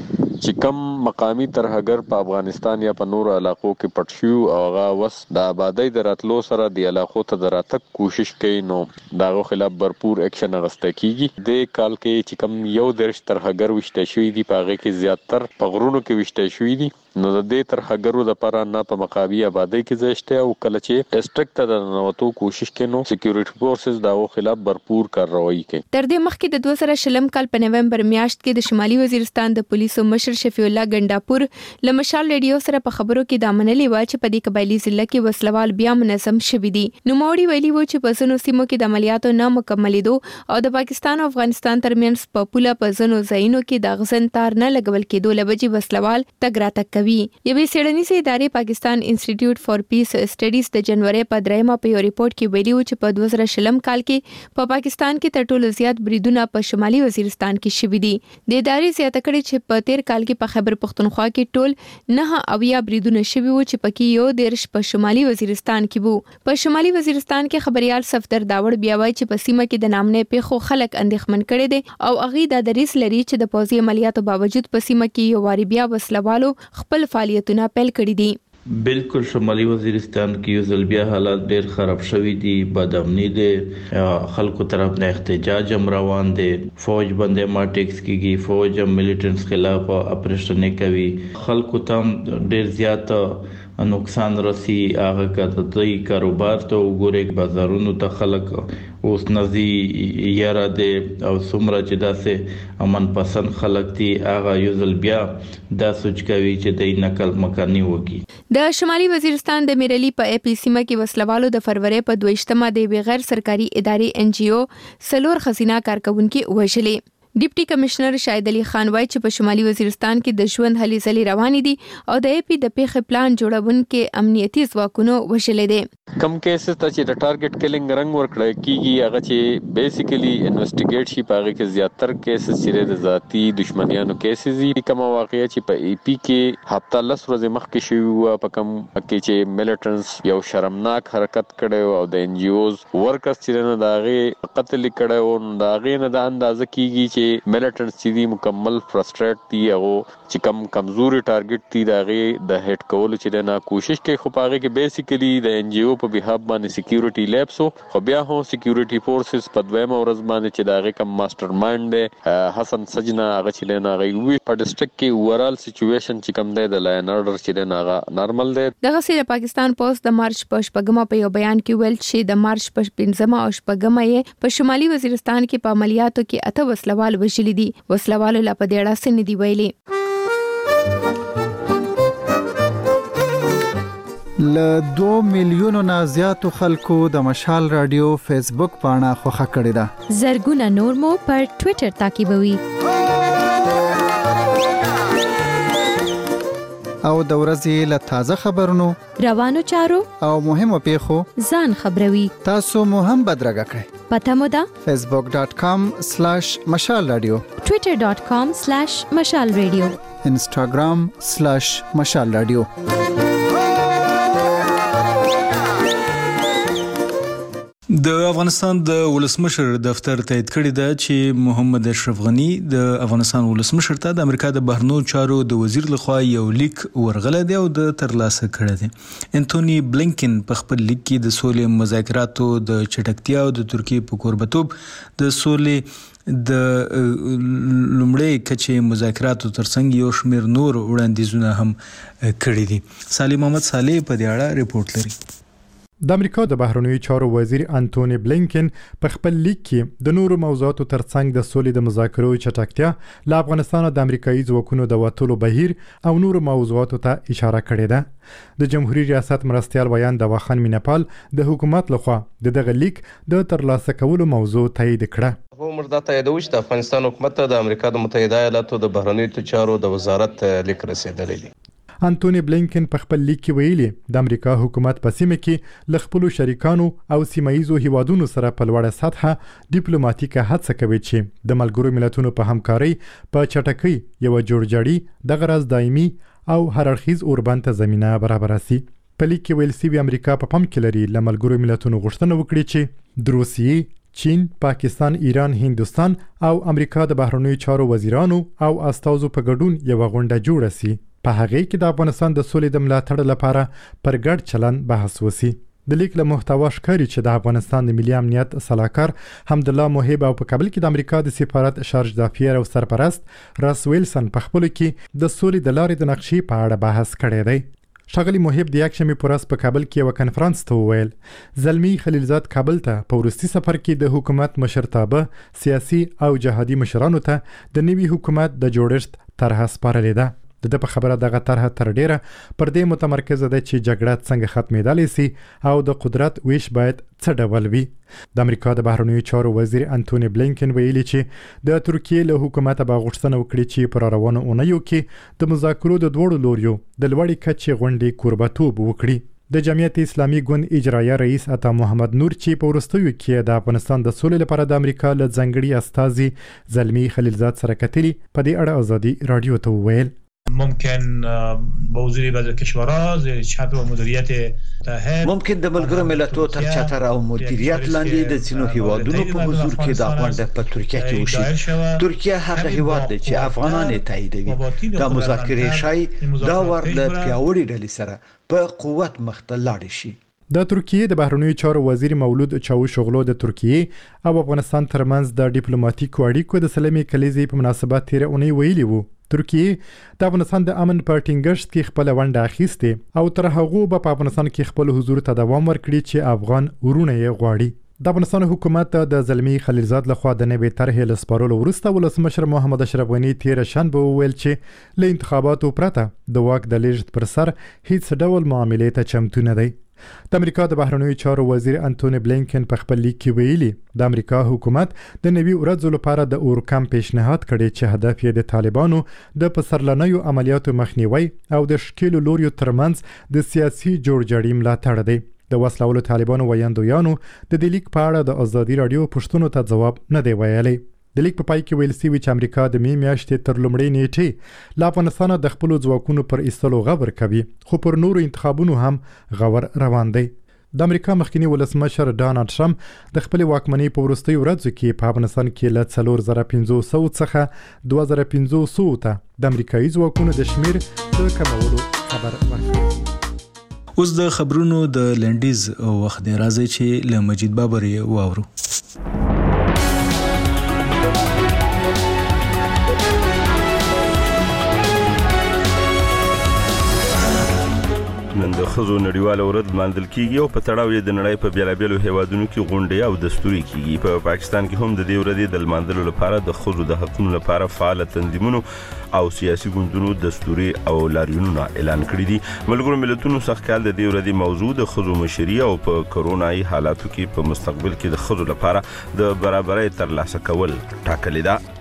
S21: چې کم مقامی ترهګر په افغانستان یا په نورو علاقو کې پټ شو او هغه وس د آبادی د راتلو سره د علاقو ته دراتک کوشش کوي نو داغه خلاف भरपूर اکشن اغسته کیږي. د کال کې چې کم یو درش ترهګر وشته شوی دی پاغه کې زیاتر پغرونو کې وشته شوی دی نو د دې ترهګرو لپاره نه په مقابي آبادی کې ځشته او کله چې ډیسټریکټ ته نوتو کوشش کینو سکیورټي فورسز داغه خلاف भरपूर کارروایی کوي.
S19: تر دې مخکې د 2020 کال په نومبر میاشت کې د شمالي وزیرستان د پولیسو مشر شفیع الله ګنداپور لمشال ریډیو سره په خبرو کې د منلې و چې په دې قبایلی ضلع کې وسلوال بیا منظم شوي دي. نو موري ویلي و چې په ځینو سیمو کې د عملیاتو نه مکملېدو او د پاکستان او افغانستان ترمنځ په پوله په ځینو ځایونو کې د غزن تار نه لګول کېدو لبجې وسلوال تګ راتګ کوي. یوې څېړنیزې ادارې پاکستان انسټیټیوټ فار پیس سټډیز د جنوري په 3 په یو ریپورت کې ویلي و چې په 2020 کال کې په پاکستان کې تر ټولو زیات بریدونه په شمالي وزیرستان کې شوي دي. د ادارې زیاته کړې چې په 13 کال کې په خیبر پختونخوا کې ټول 9 بریدونه شوي وو چې پکې یو دیرش په شمالي وزیرستان کې وو. په شمالي وزیرستان کې خبريال صفدر داوړ بیا وایي چې په سیمه کې د نامنې پیښو خلک اندېښمن کړي دي او هغه د دریس لري چې د پوځي عملیاتو باوجود په سیمه کې یو واری بیا وسلوالو خپل فعالیتونه پیل کړي دي.
S22: بالکل شمالي وزیرستان کې یو ځل بیا حالات ډېر خراب شوي دي. بدامني دي خلکو طرف نه احتجاج هم روان دي. فوج باندې ماټیکس کیږي فوج هم ملیټنټس خلاف اپریشن کوي. خلکو ته ډېر زیات نقصان رسی هغه کتدي کاروبار ته وګوري بازارونو ته خلک اوس نزي یاره دي او څومره چې داسې امن پسند خلک دي هغه یوزل بیا دا سوچ کوي چې د نقل مکانی وکي.
S19: د شمالي وزیرستان د میرلی په اپی سیمه کې وسلوالو د فروری په 22مه د بغیر سرکاري ادارې NGO سلور خزینه کارکونکو وژلې. ډیپټي کمشنر شاهد علي خان وایي چې په شمالي وزیرستان کې د ژوند هلي ځلې روانې دي او د اپی د پیښې پلان جوړونکو امنیتي ځواکونو وژلې دي.
S21: کم کیسز ته چې د ټارګټ کیلینګ رنګ ورکړی کیږي هغه چې بیسیکلی انویسټیګیټ شي پاره کې زیاتره کیسز چې د ذاتی دښمنیانو کیسز دي. کوم واقعیا چې په ای پی کې هفته لس ورځې مخکې شوی په کوم کې چې میلیټنټس یو شرمناک حرکت کړی او د NGOز ورکرز چې نه داغه قتل کړي او داغه نه د اندازه کیږي چې میلیټنټس چې دي مکمل فرستریټ دي او چې کم کمزوري ټارګټ دي داغه د هټ کول چې نه کوشش کوي خو پاره کې بیسیکلی د NGO په بهاب باندې سکیورټي لیبسو خو بیا هم سکیورټي فورسز په دویمه ورځ باندې چې داغه کم ماستر مایند دی حسن سجنا هغه چې نه غوي په ډسټریکټ کې اورال سچويشن چې کم دی د لاین اورډر چې نه نارمل دی.
S19: دغه سره پاکستان پوسټ د مارچ په شپږمه په یو بیان کې ویل چې د مارچ په 15مه او شپږمه یې په شمالي وزیرستان کې په عملیاتو کې اته وسلوال وژلي دي. وسلوالو لا په دې اړه څه نه دی ویلي.
S2: ل 2 میلیونو نه زیاتو خلکو د مشال رادیو فیسبوک پاڼه خوښه کړې ده.
S9: زرګونه نور مو پر ټوئیټر تعقیبوي.
S2: او د ورځې له تازه خبرونو
S9: روانو چارو
S2: او مهمو پیښو
S9: ځان خبروي.
S2: تاسو مو هم بدرګه کړئ.
S9: پته مو ده
S2: facebook.com/مشال رادیو
S9: twitter.com/مشال رادیو
S2: instagram/مشال رادیو.
S1: د افغانستان د ولسمشر دفتر تایید کړی دی چې محمد اشرف غنی د افغانستان ولسمشر ته د امریکا د بهرنیو چارو د وزیر لخوا یو لیک ورغله دی او د ترلاسه کړی دی. انټونی بلینکن په خپل لیک کې د سولې مذاکراتو د چټکتیا او د ترکیې په کوربتوب د سولې د لومړی کچې مذاکراتو ترڅنګ یو شمېر نور وړاندیزونه هم کړی دي. سالم محمد صالح په دې اړه ریپورت لري.
S5: د امریکا د بهرنیو چارو وزیر انټونی بلینکن په خپل لیک کې د نورو موضوعاتو ترڅنګ د سولې د مذاکرو چټکتیا، له افغانستان د امریکایي ځواکونو د وټولو بهیر او نورو موضوعاتو ته اشاره کړې ده. د جمهوریت ریاست مرستیال ویان د واخان مینپال د حکومت لخوا دغه لیک د ترلاسه کولو موضوع تایید کړه.
S23: هو مردا تاییدوي چې د افغانستان حکومت ته د امریکا د متحده ایالاتو د بهرنیو چارو د وزارت لیک رسیدلی دی.
S5: انټونی بلینکن په خپل لیک کې ویلي د امریکا حکومت په سیمه کې ل خپل شریکانو او سیمایي هیوادونو سره په لوړه سطحه ډیپلوماټیکه هڅه کوي چې د ملګرو ملتونو په همکارۍ په چټکۍ یو جوړجاړي د غرض دایمي او هررخیز اوربند ته زمينه برابر شي. په لیک کې ویل سی امریکا په پام کې لري ل ملګرو ملتونو غوښتنه وکړي چې د روسیې، چین، پاکستان، ایران، هندستان او امریکا د بهرنیو چارو وزیرانو او استازو په ګډون یو غونډه جوړه شي. په هغه کې د افغانستان د سولې د ملاتړ لپاره پر ګډ چلن بحث وشي. د لیک له محتوا ښکاري چې د افغانستان د ملي امنیت صلاحکار حمدالله محب او په کابل کې د امریکا د سفارت شارج دافیر او سرپرست راس ویلسن په خپل کې د سولې د لارې د نقشې په اړه بحث کړی دی. ښاغلي محب د یکشنبه په ورځ په کابل کې یو کنفرانس ته وویل زلمی خلیلزاد کابل ته په وروستي سفر کې د حکومت مشرتابه، سیاسي او جهادي مشرانو ته د نوي حکومت د جوړښت طرحه سپارلې ده. د په خبره دغه طرحه تر ډیره پر دې متمرکزه ده چې جګړه څنګه ختمېدلی سي او د قدرت ویش باید څه ډول وي. د امریکا د بهرنیو چارو وزیر انټونی بلینکن ویلي چې د ترکیې له حکومت به غوښتنه وکړي چې پر روانو اونیو کې د مذاکرو د دوړو لوریو د لوړې کچې غونډې کوربتوب وکړي. د جمعیت اسلامي ګوند اجرایه رئیس عطا محمد نور چې په وروستیو کې د افغانستان د سولې لپاره د امریکا له ځانګړي استازي زلمی خلیلزاد سره کتلي په دې اړه ازادي رادیو ته وویل
S24: ممکن با حضور بعضی کشورها زیر چتر و مدیریت متحد
S25: ممکن د ملګرو ملتونو تر چتر او مدیریت لاندې د ځینو هیوادونو په حضور کې د غونډه په ترکیه کې وشي. ترکیه هغه هیواد دی چې افغانان تاییدوي. دا مذاکرې شای دا ورله پیاوړي ډلې سره په قوت مخته لاړ شي.
S5: د ترکیې د بهرنیو چارو وزیر مولود چاوشوغلو د ترکیې او افغانستان ترمنځ د ډیپلوماټیکو اړیکو د سلمي کلیزې په مناسبت تیر اونۍ ویلي وو ترکیه د افغانستان د امن په ټینګښت کې خپل ونډه اخیسته او تر هغه په افغانستان کې خپل حضور ته دوام ورکړي چې افغان ورونه یې غواړي. د افغانستان حکومت د زلمی خلیلزاد لخوا د نوې طرحې لسپارلو وروسته ولسمشر محمد اشرف غني تیر شنبه وویل چې له انتخاباتو پرته د واک د لیږد پر سر هیڅ ډول معاملې ته چمتو نه دی. د امریکا د بهرنیو چارو وزیر انټونی بلینکن په خپل لیک کې ویلي د امریکا حکومت د نوي ورځو لپاره د اورکم پیشنهاد کړي چې هدف یې د طالبانو د پسرلنیو عملیاتو مخنیوي او د شکیلو لوریو ترمنځ د سیاسي جوړجاړي ملاتړ دی. د وسلوالو طالبانو ویاندویانو د دې لیک په اړه د ازادي رادیو پوښتنو ته ځواب نه دی ویلی. د لیک په پای کې ویل شوي چې امریکا د می میاشتې تر لومړۍ نیټې له افغانستانه د خپلو ځواکونو پر ایستلو غبر کوي، خو پر نورو انتخابونو هم غور روان دی. د امریکا مخکنی ولسمشر ډانلډ ټرمپ د خپل واکمنۍ په وروستیو ورځو کې په افغانستان کې له 4500 څخه 2500 ته د امریکایي ځواکونو د شمیر د کمولو خبر ورکړ.
S1: اوس د خبرونو د لنډیز وخت دی، راځي چې له مجید بابر یې واورو.
S3: نن د ښځو نړیواله ورځ لمانځل کیږي او په تړاو یې د نړۍ په بیلابیلو هیوادونو کې غونډې او دستوري کیږي. په پاکستان کې هم د دې ورځې د لمانځلو لپاره د ښځو د حقوقو لپاره فعال تنظیمونو او سیاسي ګوندونو دستوري او لاریونونه اعلان کړي دي. ملګرو ملتونو سږ کال د دې ورځې موضوع د ښځو مشري او په کرونایي حالاتو کې په مستقبل کې د ښځو لپاره د برابرۍ ترلاسه کول ټاکلې ده.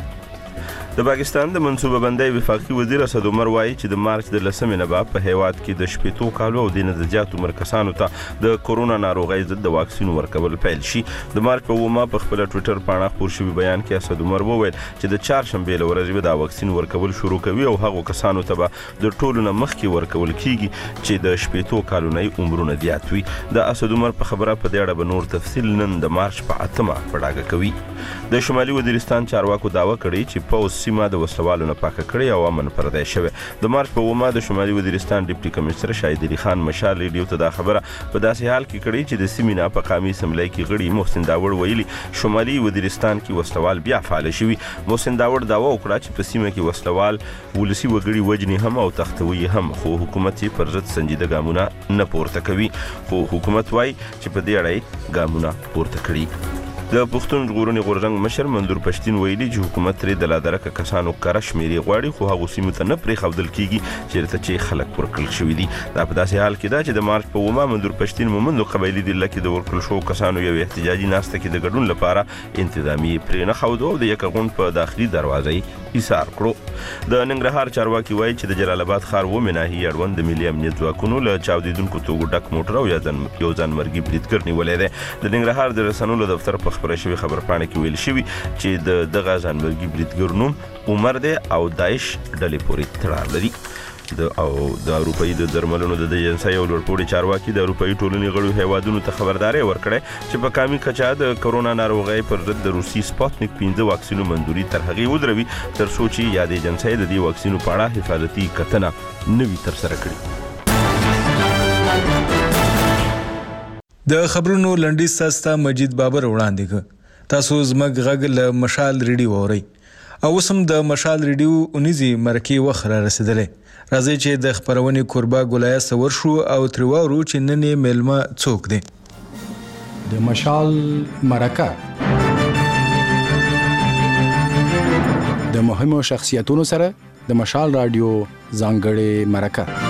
S3: د پاکستان د منصوبه بندۍ وفاقي وزیر اسد عمر وایي چې د مارچ د 10 نه په هیواد کې د 18 کالو او د نه زیاتو عمر کسانو ته د کورونا ناروغۍ ضد د واکسین ورکول پیل شي. د مارچ په 9 په خپل ټوئیټر باندې خبر شوی بیان کې اسد عمر وویل چې د چهارشنبه له ورځې به د واکسین ورکول شروع کوي او هغه کسانو ته به د ټولو نه مخکې ورکول کیږي چې د 18 کالو نه عمرونه زیات وي. د اسد عمر په خبره په دې اړه به نور تفصیل نن د مارچ په 8 په ډاګه کوي. د شمالي وزیرستان چارواکو داوا کړی چې په سیمه د وسلوالو نه پاکه کړی او امن پردی شوی. د مارچ په 9 د شمالي وزیرستان ډیپټي کمشنر شاهد علي خان مشال ریډیو ته دا خبره په داسې حال کې کړی چې د سیمې نه په قامي اسمبلی کې غړي محسن داوړ ویلي شمالي وزیرستان کې وسلوال بیا فعال شوي. محسن داوړ داوا وکړه چې په سیمه کې وسلوال ولسی وګړي وجني هم او تختوي هم، خو حکومت یې پر ضد سنجیده ګامونه نه پورته کوي. خو حکومت وایي چې په دې اړه ګامونه پورته کړي. د پښتون ژغورنې غورځنګ مشر منظور پښتين ویلي چې حکومت ترې د لادرکه کسانو کار شمیري غواړي، خو هغه سیمه ته نه پرې خودل کیږي چې خلک ورکل شوی دي. دا په داسې حال کې دا چې د مارچ په 9 منظور پښتين مومندو قبایلی د لکه د ورکل شو کسانو یو احتجاجي ناسته کې د ګډون لپاره انتظامی پرې نه خود او د یک غون په داخلي دروازې ایثار کړو. د ننګرهار چارواکي وایي چې د جلال آباد ښار و مناهي اړوند د ملي امنیت ځواکونو له چاودیدونکو توغو ډک موټر او یو ځانمرګي بریدګر نیولې ده. د ننګرهار د رسنیو دفتر په خبره شوی خبرپاڼه کې ویل شوی چې د دغه ځانمرګي بریدګر نوم عمر دی او داعش ډلې پورې تړاو لري. د اروپאי د درملونو د ایجنسۍ او لوړپوړي چارواکي د اروپאי ټولنې غړو هیوادونو ته خبرداري ورکړه چې په کامي کچا د کرونا ناروغۍ پر ضد د روسي سپوتنیک 15 واکسینو منځوري تر هغه ودروي تر څو چې یاد ایجنسۍ د دې واکسینو په اړه حفاظتي کتنه نوي تر سره کړي.
S1: د خبرونو لنډیز تاسو مجید بابر وړاندې کړ. تاسو زموږ غږ له مشال ریډیو اورئ او اوس هم د مشال ریډیو اونیزي مرکې وخت را رسیدلې. راځي چې د خبرونې قربا ګولای سور شو او تریوارو چې نن میلمه څوک دی.
S17: د مشال مرکه د مهمو شخصیتونو سره د مشال رادیو ځانګړې مرکه.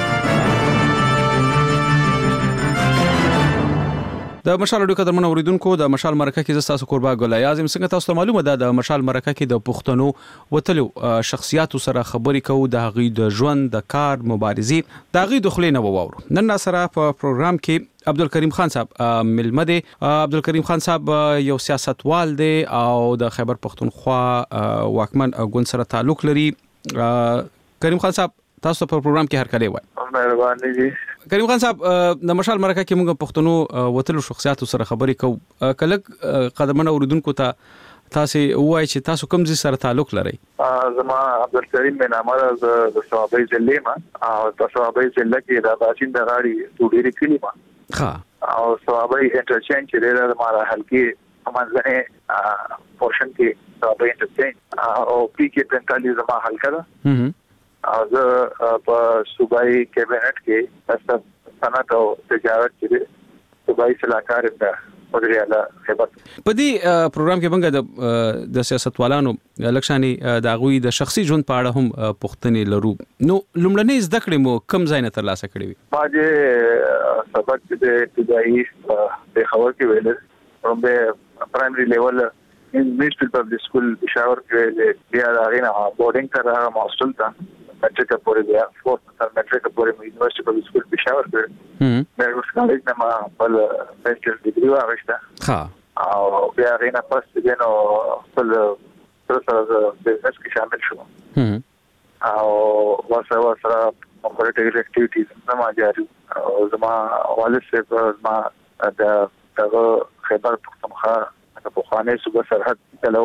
S6: د مشال رادیو قدرمن اوریدونکو د مشال مرکه کې تاسو قربا ګولای اعظم څنګه تاسو معلومه ده د مشال مرکه کې د پښتنو وتلو شخصیتو سره خبرې کوو د هغوی د ژوند د کار مبارزې د هغوی د خلې نه وورو. نن سره په پروګرام کې عبدالکریم خان صاحب ملمه دی. عبدالکریم خان صاحب یو سیاستوال دی او د خیبر پښتونخوا واکمن ګوند سره تعلق لري. کریم خان صاحب تاسو په پروګرام کې هر کله وای.
S7: مهرباني دي.
S6: کریم خان صاحب د مشال مرکه کې موږ پښتنو وتلو شخصیتو سره خبرې کوو. کله قدمن اوریدونکو ته تاسو وایي چې تاسو کوم ځای سره تعلق لرئ؟
S7: زما عبدالکریم مې نامه د صوابۍ ضلع ما او د صوابۍ ضلع کې د باشین د غاړي ټوډيري کلیما او صوابۍ انټرچینج چې د مراحل کې همانځنه پورشن کې صوابۍ انټرچینج او پی کې 45 زما حلقه ده او زه په صوبایي کابینټ کې صنعت او تجارت کې صوبایي صلاحکار یم مدیر اعلی خبرت.
S6: په دې پروګرام کې موږ د سیاستوالانو لکشاني د غوي د شخصي ژوند په اړه هم پوښتنې لرو. نو لومړنۍ زده کړې مو کم ځای نه ترلاسه کړې وي؟
S7: ما چې سبق د ابتدایي په خبر کې ویل په پرایمري لیول ان میډل پبلک سکول پېښور کې بیا راغینا بورډینګ ته راغلم هاستل ته میټریک پورې بیا فورث تر میټریک پورې مې یونیورسيټي پبلک سکول پېښور کې مې اوس کالج نه ما بل بیچلر ډیګري واغشته ها او بیا غینا پس دې نو خپل سره بزنس کې شامل شوم او وسره پولیټیکل اکټیویټیز ما جاري او زما والد صاحب ما د خیبر پختونخوا په خوانې صوبه سرحد تلو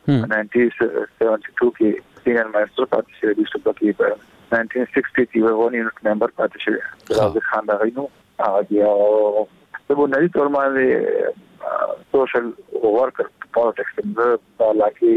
S7: 1972 کې سینیئر ماستر پاتې شوی د صوبه کې په 1960 کې ون یونټ ممبر پاتې شوی راځي خان دا غینو او د بنیادی تور باندې سوشل ورکر پالیټکس د لاکي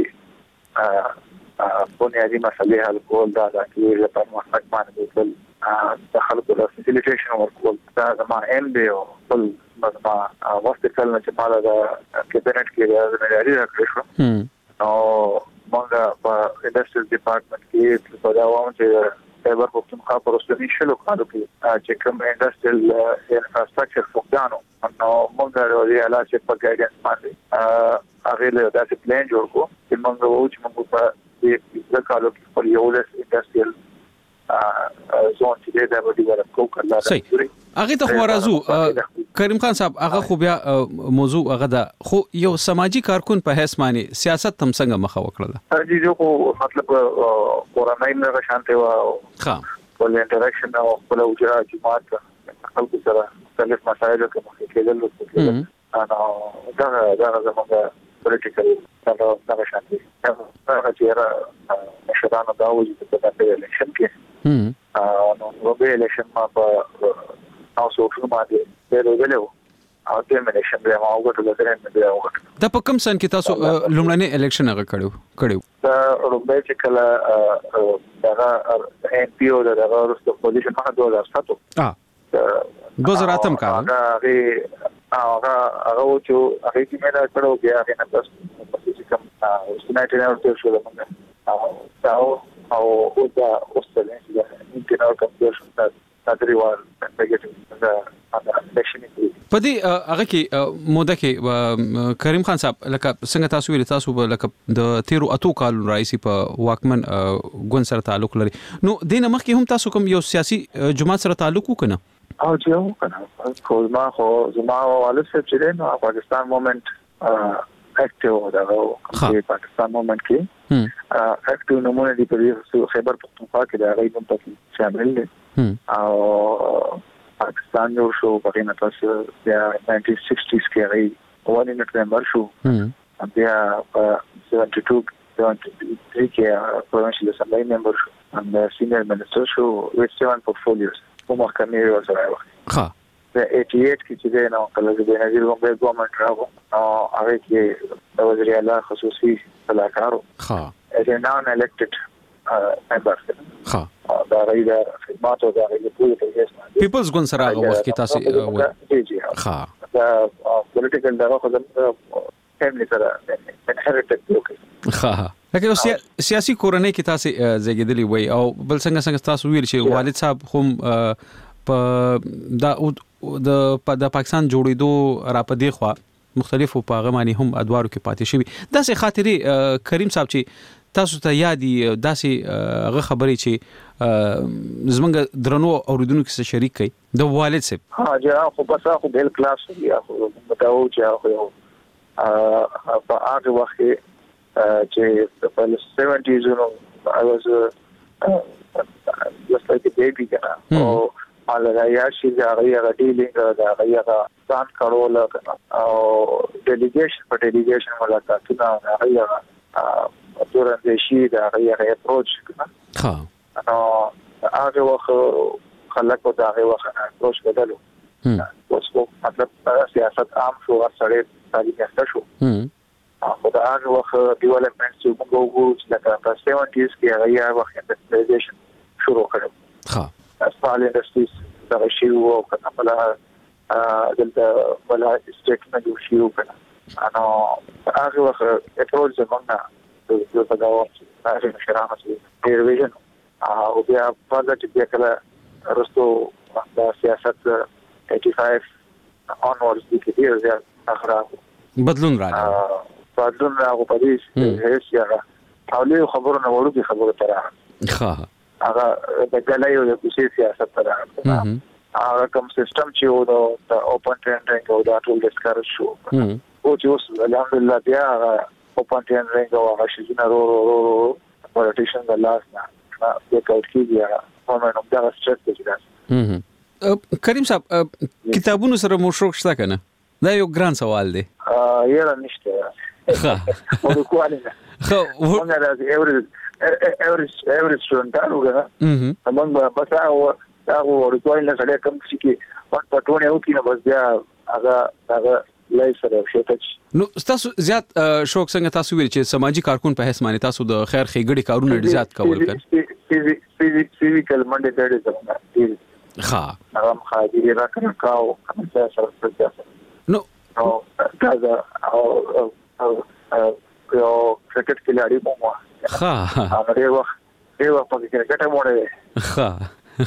S7: بنیادی مسلې حل کول دا کې د پرمختګ باندې د خلکو د فیسیلیټیشن ورکول دا زما ایم دی او بل مزما واسطه کله چې مالا د کابینټ کې د مداري راکړې شو او موږ په انډستریل ډپارټمنټ کې په دا وامه چې خیبر پختونخوا په رسمي شلو کارو کې چې کوم انډستریل انفراستراکچر فوکدانو نو موږ د علاوه په ګایډنس باندې هغه له داسې پلان جوړ کو چې موږ وو چې موږ په دې کارو کې په یو لس انډستریل زون چې دا به ډیولپ کوو
S6: هغه ته خو راځو کریم خان صاحب هغه خو بیا موضوع هغه دا خو یو سماجی کارکون په هیڅ معنی سیاست هم څنګه مخه وکړه
S7: دي جو مطلب قرآنی نه شانته وا ها ول انټریکشن او خپل وجرا جماعت خلکو سره مختلف مسایل کې کېدل نو دا زموږ پولیټیکل دا شانته هغه چې مشرانو دا وایي چې په دې الیکشن کې نو په الیکشن ما په تاسو ټول باندې ډېر ویلو او د الیکشن به ما وګورل
S6: دا په کوم سن کې تاسو لومړنی الیکشن هغه کړو
S7: دا روبې چې کله دا ان پی او دا ورسته پوزیشن هغه 2007
S6: 2008 کال
S7: هغه چې هغه کې مې دا کړو بیا هغه نه بس چې کوم سنټ نه ورته شو دا او دا اوسله چې انټرنل کمپیوټر تدریوال
S6: په دې هغه کې موده کې کریم خان صاحب لکه څنګه تاسو ویل تاسو لکه د 13 کال رئیس په واکمن ګوند سره تعلق لري نو د نمخ کې هم تاسو کوم یو سیاسي جماعت سره تعلق وکنه
S7: او چې یو کنه خو زما والد صاحب چې نو پاکستان مومنت اکټیو دا پاکستان مومنت کې اکټیو نمونه دی په خیبر پختونخوا کې دا غي نوم پکې شامل دي او پاکستان جو شو په نه تاسو بیا 1960s کې غي ون یونټ ممبر شو بیا 72 کې پروینشل اسمبلی ممبر شو and senior minister شو with 7 portfolios په محکمې وسره
S6: ها
S7: د 88 کې چې نو کله د بنظیر ګومبه ګورنمنت راغو هغه کې د وزیر اعلی خصوصي صلاحکارو
S6: ها
S7: as a non elected member
S6: ها
S7: دا غي د خدمات او د غي پولیټیکل
S6: پیپلز ګوند سره هغه وخت کې تاسو
S7: ها دا پولیټیکل دا خو د فیملی سره انهریټډ وکړي
S6: ها لکه سیاسي کورنۍ کې تاسو زګیدلی وای او بل څنګه تاسو ویل چې والد صاحب هم په د پاکستان جوړېدو را پدې خو مختلفو پیغامانی هم ادوارو کې پاتې شوی داسې خاطرې کریم صاحب چې تاسو ته یادي داسې هغه خبرې چې زمونږ درنو اوریدونکو کې شریک کړي د والد صاحب
S7: ها جا خو بس خو بیل کلاس یا خو بتاو چې خو په هغه وخت چې په 70s نو I was just like a baby kana او علیا شي دا غیا ډیلینګ دا غیا ځان کارول او ډیلیګیشن ملاقاتونه غیا تورنده شي دا غیا اپروچ کنه
S6: ها
S7: نو هغه وخت خلکو دا غیا وخت اپروچ بدلو اوس مطلب سیاست عام شو سره تعلیم یافته شو خو دا هغه وخت ډیولپمنټ چې موږ وګورو چې لکه په 70s کې غیا وخت انډستریالایزیشن شروع کړو. ها سپال انډستریز دا شی وو کنه بل دلته بل سټیټمنټ یو شی وو کنه انو هغه وخت اپروچ زمونږه د تداوم چې مشرانو چې ډیریویژن او بیا په دغه چې کله رستو د سیاست 85 onwards د کې ډیر اخره
S6: بدلون راغی
S7: په دې هیڅ یاره او له خبرونه ورته خبره تر هغه د ګلایو د سیاست تر هغه کوم سیستم چې و د اوپن ټرینډینګ او د ټول ډیسکارج شو او چې اوس الحمدلله بیا اوپن ټرینډینګ او هغه شي نه پولیټیشن د لاس نه د کوټکی هم دا ستراتیژي ده.
S6: کریم صاحب کتابونو سره مو شوق شته کنه؟ دا یو ګران سوال دی.
S7: یاره نشته ورکواله موږ راځي every student راغله موږ بس هغه ورکواله سره کوم چې په ټونه یو کې نه بس بیا هغه لای سره شته.
S6: نو تاسو زیات شوق څنګه تاسو ویل چې سماجی کارکون په حیث باندې تاسو د خیر ښېګړې کارونه ډیر زیات کول کړ
S7: فزیکل منډه ډېر زموږه هغه مخاطرې راکړه کاو کومه سره څه
S6: نو
S7: تازه او یو کرکټ کلاړي مو هغه وخت په کې ګټه موړې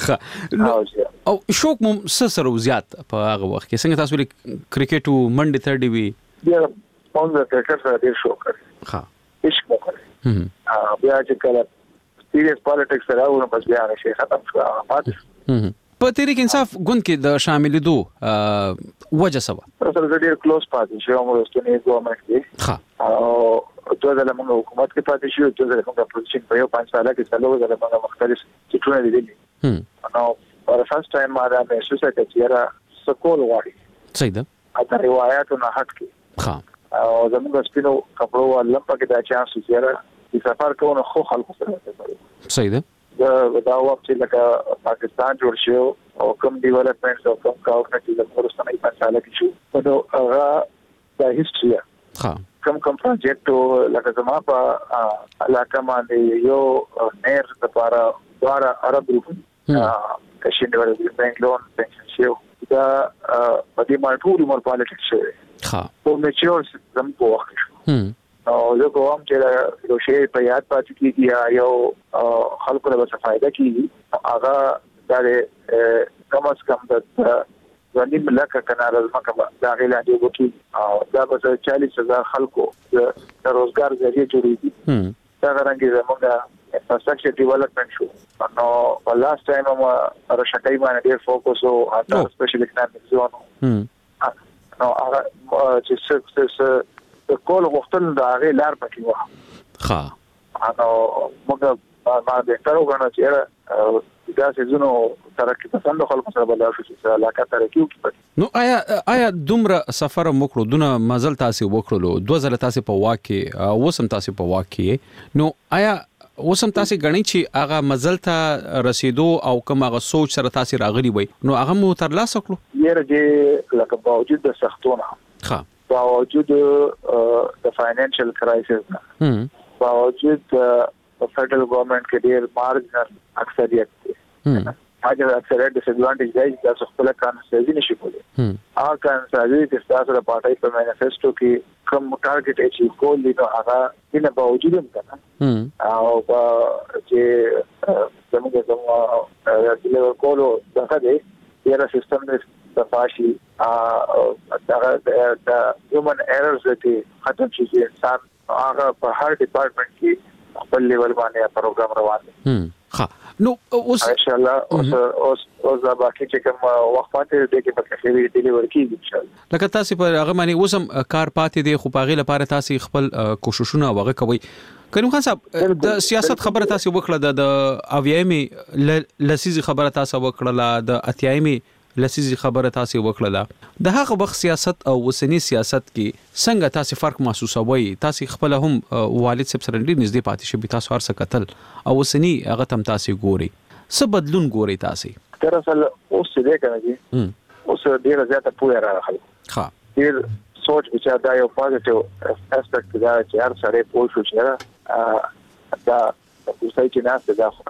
S6: او شوق مو سره زیات په هغه وخت کې څنګه تاسو کرکټ او منډه تر دی وی
S7: بیا موږ کرکټ سره ډیر شوق کړ عشق مو کړ بیا چې کله سیریس پالیټکس سره ونه بس بیا هغه شي ختم شو پاتې
S6: په تحریک انصاف ګوند کې د شاملېدو وجه سبا
S7: سره ډیر کلوز پاتې شو موږ ستنې ګورنمنت کې او ټول د موږ حکومت کې پاتې شو ټول د موږ پوزیشن په یو 5 سال کې څلور د موږ مختلف چټونه دي نو پر فرست ټایم ما دا محسوس کړ چې را سکول غواړي
S6: صحیح ده
S7: اته روایتو نه هټ کې او زموږ سپینو کپړو ولم پکې دا چانس چې را د سفر کوو خو خلکو سره
S6: صحیح ده
S7: دا وخت چې لکه پاکستان جوړ شو او کوم ډیولپمنټس او کوم کارونه چې د ورستنې په ساله کې شو نو هغه د هیستوري کوم پروجیکټ لکه زما په علاقه باندې یو نیر لپاره دواره عرب ګروپ کشین ورته بنگلور پنشن شو دا په دې مالټوري مول پالیټکس شو په میچور زم په وخت شو او زه کوم چې یو شی په یاد پاتې کیږي یو خلکو له څه فائدہ کیږي هغه د کم از کم د ځاني ملک کنار زمکه دا غیلا دی وکي او دا به 40,000 خلکو د روزګار ذریعہ جوړیږي دا غرانګي زموږه infrastructure development شو نو last time ما رشکای باندې ډیر فوکس او اته سپیشل اکونومیک زون نو هغه چې څه کول وختل دا غي لار پکې و نو موږ ما د تر وګڼه چې دا سيزونو ترقی پسند خلکو سره بلل شو چې علاقه ترقی وکړي.
S6: نو آیا دومره سفر موکړو دونه مزل تاسو وکړلو 2000 تاسو په واکه وسم تاسو په واکه نو آیا وسم تاسو غنی چې هغه مزل ته رسیدو او کوم هغه سوچ سره تاسو راغلی وي نو هغه مو تر لاسه کړو
S7: یره چې لکه باوجود د سختونه باوجود د فاینانشل کرایسس باوجود د فدرل ګورنمنت کې ډیر مارجنل اکثریت دی هغه اکثریت ډیس ایڈوانټیج دی چې خپل کانسټیټوینسي نشي کولی هغه کانسټیټوینسي چې تاسو د پارټای په مینیفیسټو کې کوم ټارګټ اچیو کول دي نو هغه نه باوجود هم کنه او چې زموږ د کولو دغه دی یره سیستم د فاشي د هیومن ایررز چې ختم شي انسان هغه په هر ډپارټمنټ کې خپل لیول باندې پروګرام روان دي
S6: نو اوس
S7: ان شاء الله اوس دا باقي چې کوم وخت پاتې دی کې په کفي ډیلیور کیږي ان شاء الله
S6: لکه تاسو په هغه باندې اوسم کار پاتې دی خو پاغي لپاره تاسو خپل کوششونه وغه کوي کریم خان صاحب د سیاست خبره تاسو وکړه د اویایمي لسیزي خبره تاسو وکړه د اتیایمي لسیزي خبره تاسو وکړه د هغه وخت سیاست او وسنی سیاست کې څنګه تاسو فرق محسوسوي تاسو خپل هم والد صاحب سره نږدې پاتې شوي تاسو هر څه قتل او وسنی هغه تم تاسو ګوري څه بدلون ګوري تاسو
S7: تر اصل اوس دې کوي اوس ډیر زیاته پوهه راغله ډیر سوچ بچا دا یو پوزټیو اسپیکټ دا چې هر سره پوه شو چې دا اوسای چې نه دا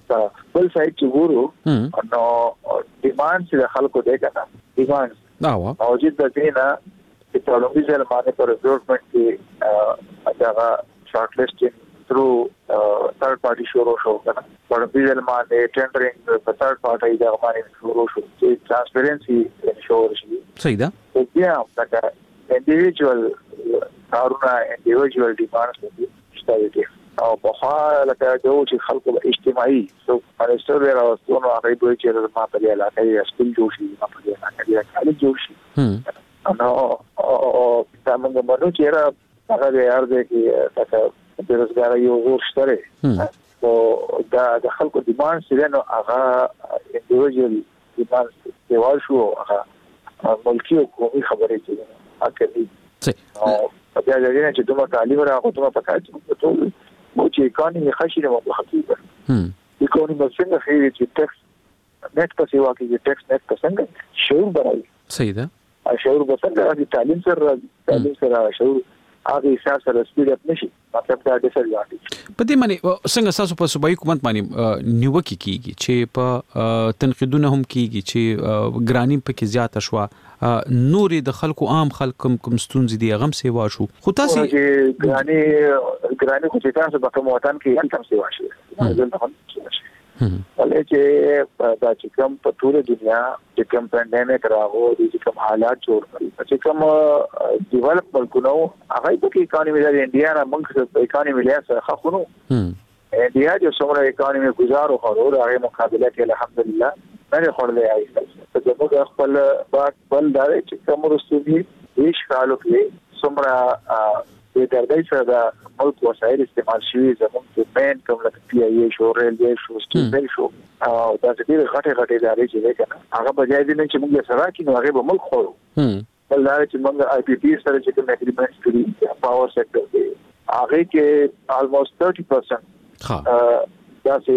S7: بل سایت چې ګورو نو ډیماند چې خلکو دی کنه ډیماند موجود د دینا چې په لومړي ځل باندې پر ریکروټمنټ کې دا شارټ لیسټینګ ثرو ثird party شروع شو کنه په لومړي ځل باندې ټینډرینګ په ثird party دا باندې شروع شو چې ترانسپیرنسي شروع شي
S6: صحیح ده
S7: بیا دا individual کارونه individual demands دي او په حال لکه چې خلکو اجتماعي سو منستر راوستو نو هغه دوی چې ما په علاقه کې سپیل جوړ شي ما په علاقه کې کالج جوړ شي نو دا موږ مونږ چې را هغه یې ارزه کې تاسو د روزګار یو ورشتره او دا د خلکو ډیماند سره نو هغه individual demand دیوال شو هغه ملکی او قومي خبرې دي اکدي او بیا دغه چې دومره تعلیم راغو دومره پکاټ مو چې اکانومي خشيره مو حقیقت اکانومي څنګه خېږي چې ټیکس نت په سیوا کې ټیکس نت څنګه شعور برابر
S6: صحیح ده
S7: شعور بسنګ راځي تعلیم سره شعور هغه حساب سره سپیډ اپ نشي مطلب دا د سر یادي
S6: په دې معنی څنګه تاسو په صوبایي حکومت باندې نیوکه کیږي چې په تنقیدونه هم کیږي چې ګرانی په کې زیاته شو نورې د خلکو عام خلکم کوم ستونزې دي غم سیوا شو خو تاسو
S7: ګرانی خو چې تاسو په کوم وطن کې هم سیوا شي ولې چې دا چې کوم په ټول دنیا چې کوم پاندیمک راغو چې کوم حالات جوړ کړي چې کوم ډیولپ ملکونو هغه په کې اکانومي د انډیا نه موږ اکانومي له سره خونو انډیا چې څومره اکانومي گزارو خورو هغه مقابله کې الحمدلله نه خورلې آیسته چې موږ خپل بل دا چې کوم رسوبي هیڅ کالو کې څومره د درګای سره د ملک وسایل استعمال شوی زموږ په پین کوم لکه پی ای شو ریلوی شو سټیل شو او دا چې غټه ادارې چې وکړه هغه بجای دي چې موږ سره کې نو هغه به ملک خورو بل دا چې موږ آی پی پی سره چې کوم اګریمنټ کړی پاور سېکټر کې هغه کې almost 30% دا چې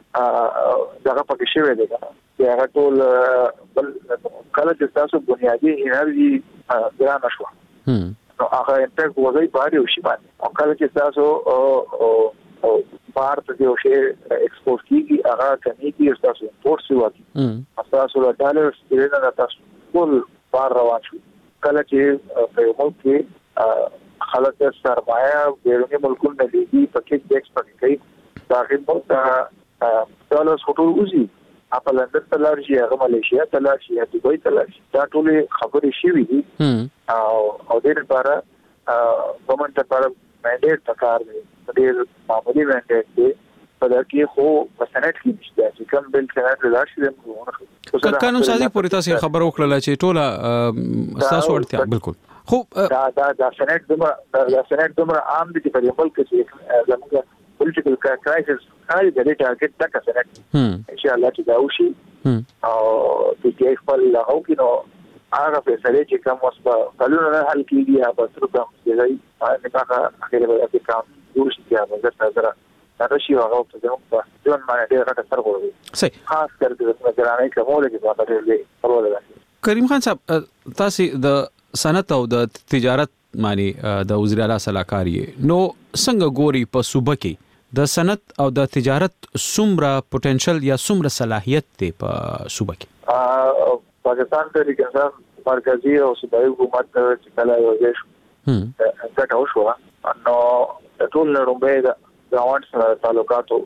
S7: هغه پکې شوی دی دا هغه ټول بل کله چې تاسو بنیادی انرژي ګران شو نو هغه امپیکټ وځي باندې وشي باندې او کله چې تاسو او بهر ته یو شی ایکسپورټ کیږي هغه کمیږي تاسو امپورټ شوی تاسو له ډالر ستنه تاسو ټول بهر روان شو کله چې په ملک کې خلک سرمایه بیرونی ملکونو نه لګي پکې ټیکس پکې کوي دا غوښتل ډالر ټول وځي په لندن تلارشي هغه ماليشیا تلارشي دوی تلارشي دا ټول خبرې شوې دي او د لپاره ګورنمنت لپاره منډیټ پکار دی ډېر معمولی منډیټ دی په دغه خو په سنټ کې نشته چې کوم بل سنټ لاشي د
S6: قانون سازي پورې تاسو خبر وکړه چې ټوله تاسو ورته بالکل خو
S7: دا سنټ دومره عام دي په ملک کې زموږ political crisis هاي د ټارګټ تک سره ان شاء الله چې دا وشي او د دې خپل هغه کې نو هغه په سره چې کوم وسه قانون نه حل کیږي هغه تر کوم چې نه هغه اخیری به کوم وشي چې هغه سره دا شي هغه په دغه په ځون باندې ډېر راټ سره ورغی
S6: صحیح
S7: خاص کر د ګرانۍ کومول کې په اړه ډېر ورول
S6: کریم خان صاحب تاسو د صنعت او د تجارت معنی د وزیر اعلی صلاحکار نو څنګه ګوري په صوبه کې د صنعت او د تجارت څومره پوتنشل یا څومره صلاحیت دی په صوبه کې
S7: پاکستان ته لیکن مرکزی او صوبایي حکومت چې کله یو ځای شو دا شو نو ټول لړومبه د ګاونډ سره تعلقاتو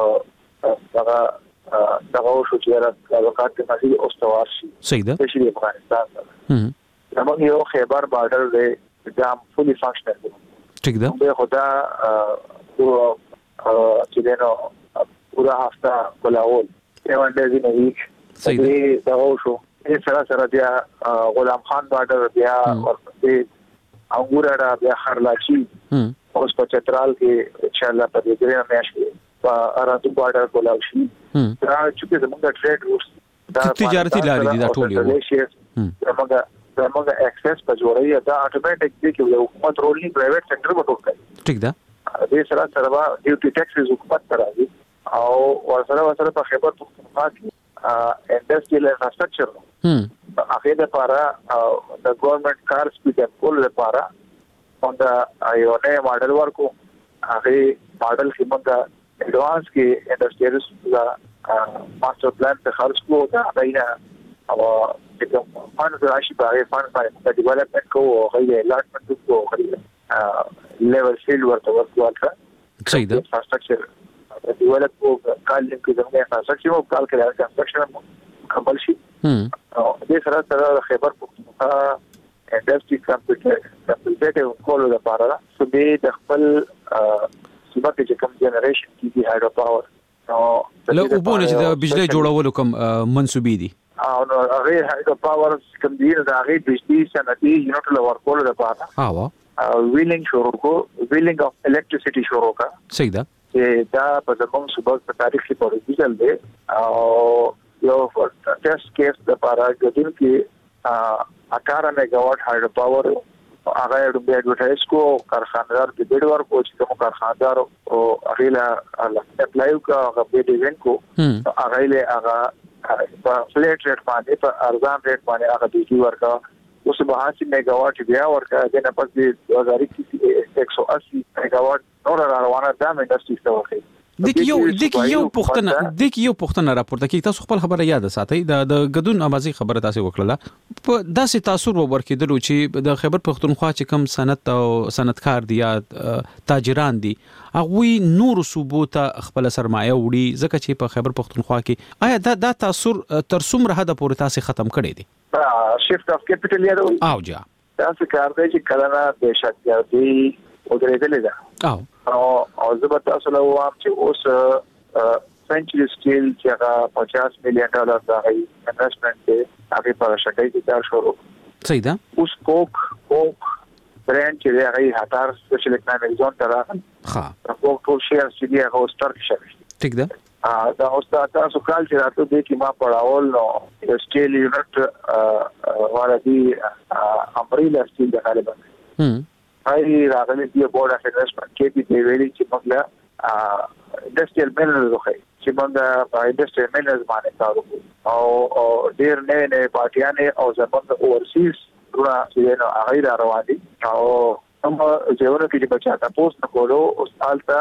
S7: هغه شو چې تعلقات کې مزید اوستوار شي
S6: صحیح ده
S7: چې افغانستان سره زموږ یو خیبر بارډر دی جام فولي فنکشنل
S6: ټیک ده
S7: به خدا چې دنو پورا هفته کولاول یوان دې نه ویک صحیح دا شو یې سره بیا غلام خان بارډر بیا ورته انګورا بیا خرلاچی اوس په چترال کې ان شاء الله په دې کې میاش کې په اراندو بارډر کولاو شي دا چې زموږ ټریډ روټس
S6: دا تجارتي لارې دي دا ټول یو
S7: زموږ اکسس په جوړي دا اتوماتیک دي چې حکومت رول نه پرایویټ سېکټر وټو کوي
S6: ټیک ده
S7: دې سره ډیوټي ټیکس حکومت راځي او ورسره په خبر پختونخوا کې انډستریال انفراستراکچر هغه د لپاره د ګورنمنت کار سپیډ کول لپاره دا یو نه ماډل ورکو هغه ماډل کې موږ اډوانس کې انډستریز دا ماستر پلان ته خرج کوو دا غینا او چې فاند راشي باندې فاند باندې ډیولپمنٹ کوو او غیره الاټمنټ کوو غیره لیول فیلډ ورته ورکوه
S6: صحیح ده
S7: انفراستراکچر ډیولپ کوو کال کې زموږه انفراستراکچر او کال کې کنسټرکشن مکمل شي او دې سره خیبر پختونخوا انډستری کمپیټیټیو کولو لپاره چې د خپل صوبه کې کوم جنریشن کیږي هایډرو پاور
S6: نو له وبونه چې د بجلی جوړولو کوم منسوبې دي
S7: او نو هغه هایډرو پاور کوم دی د هغه بجلی صنعتي یونټ له ورکولو لپاره ویلینګ شروع کو ویلینګ اف الکتریسيټي شروع کا
S6: صحیح ده
S7: چې دا په کوم صوبه په تاریخ کې پروژې دی او یو ټیسټ کیس لپاره ګډون کې 18 میگاواټ هایډرو پاور هغه د ایڈورټایز کو کارخانه‌دار کې بیډ ورکو چې کوم کارخانه‌دار او هغه اپلای کو هغه بیډ ایونت کو هغه له هغه په فلیټ ریټ باندې په ارزان ریټ باندې هغه دیږي ورکا اوس 82 میگاواټ بیا ورکا د نه پس د 2021 180 میگاواټ نور روانه د انډستری څخه وخی
S6: د یو پښتنه راپورته کې تاسو خپل خبره یاد ساتئ د غدون اوازي خبره تاسو وکړه په داسې تاثیر ورکېدلو چې د خیبر پښتونخوا چې کم صنعت او صنعتکار دي یا تاجران دي هغه نور صوبو ته خپل سرمایه وړي ځکه چې په خیبر پښتونخوا کې آیا دا تاثیر تر څومره حد پورې تاسو ختم کړی دي
S7: شفت اف کیپټل یادو
S6: او جا
S7: تاسو کار دی چې کله د شتیارتي او درېدلې ده او زبر تاسو له وام چې اوس سنچري سټیل چې هغه $50 مليون د انویسټمنټ دی هغه په شټای کې کار شروع
S6: صحیح ده
S7: اوس کوک برانډ چې هغه هټار سپیشل اکونومیک زون ته راغلی کوک ټول شیر چې دی هغه ستارک شوی
S6: ټیک ده
S7: دا اوس تاسو کال چې راته دی کې ما پړاول نو سټیل یونټ ورادي امبریلا سټیل د غالبا هاي راغلي دی بورډ اف انویسټمنټ کې دی ویلي چې موږ انډستریال مینرز وخی چې موږ په انډستریال مینرز باندې کار وکړو او ډیر نه پارټیانه او زموږ اورسیز ورا چې نو هغه روان دي او هم ځونه کې چې بچا تاسو نه کولو او حالت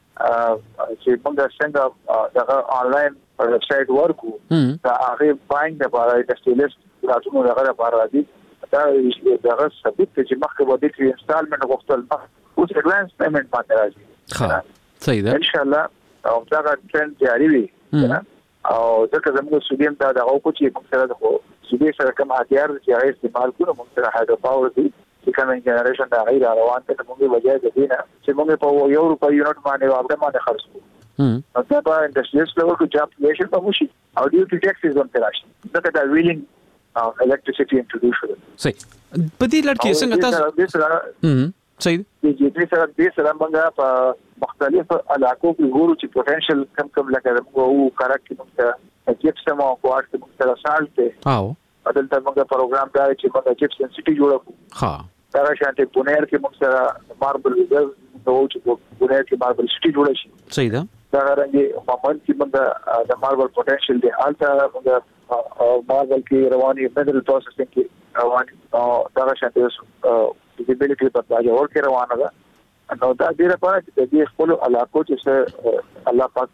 S7: چې موږ څنګه دا انلاین ویب سټ ورکو دا هغه باینګ د بارا انډستریالیست راځو هغه لپاره دي دا دغه ثبت چې مخکې وادي کې انسټالمنت غوښتل اوس ایڈوانس پیمنٹ باندې راځي
S6: صحیح ده
S7: ان شاء الله او دا ټرند جاری وي او ځکه زموږ سودیم دا دغه کو چې موږ سره د سودی سره کوم اړتیا چې هغه استعمال کړو موږ سره هایډرو پاور دي چې کوم جنریشن دا غیر روان ته موږ وجه د دینه چې موږ په یورو یونټ باندې واپس باندې خرڅ کوو نو دا په انډستریال لیول کې جاب کریشن په موشي او ډیوټي ټیکسز هم تراشي دا د ویلینګ electricity introduction
S6: صحیح په دې لړ کې څنګه تاسو صحیح
S7: دې سره موږ په مختلف علاقو کې ګورو چې پوتنشل کم لکه موږ کارک کې موږ جپسم او کوارټ کې موږ سره سالټ
S6: او
S7: بدلته موږ پروګرام دا چې موږ جپسم سټي جوړو
S6: ها
S7: دا شانته پونیر کې موږ سره ماربل ریزرو چې پونیر کې ماربل سټي جوړ شي
S6: صحیح ده
S7: دا راځي په من کې موږ د ماربل پوتنشل دی الته موږ ماربل کې رواني مینرل پروسیسینګ کې رواني دا شانته فیزیبিলিټي په ځای ورکه روانه ده نو دا ډیره پاره چې د دې خپل علاقو چې الله پاک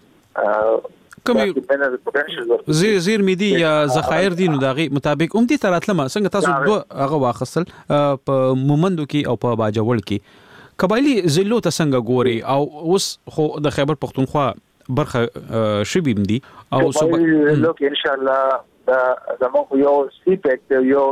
S7: ورته
S6: کومي زیر میدي یا ذخایر دي نو دغه مطابق اومدي تراتلمه څنګه تاسو هغه واخصل په مومندو کې او په باجوړ کې قبایلی ضلعو ته څنګه ګوري او اوس خو د خیبر پښتونخوا برخه شبیم دي او
S7: لوک ان شاء الله دا زموږ یو سی پیک یو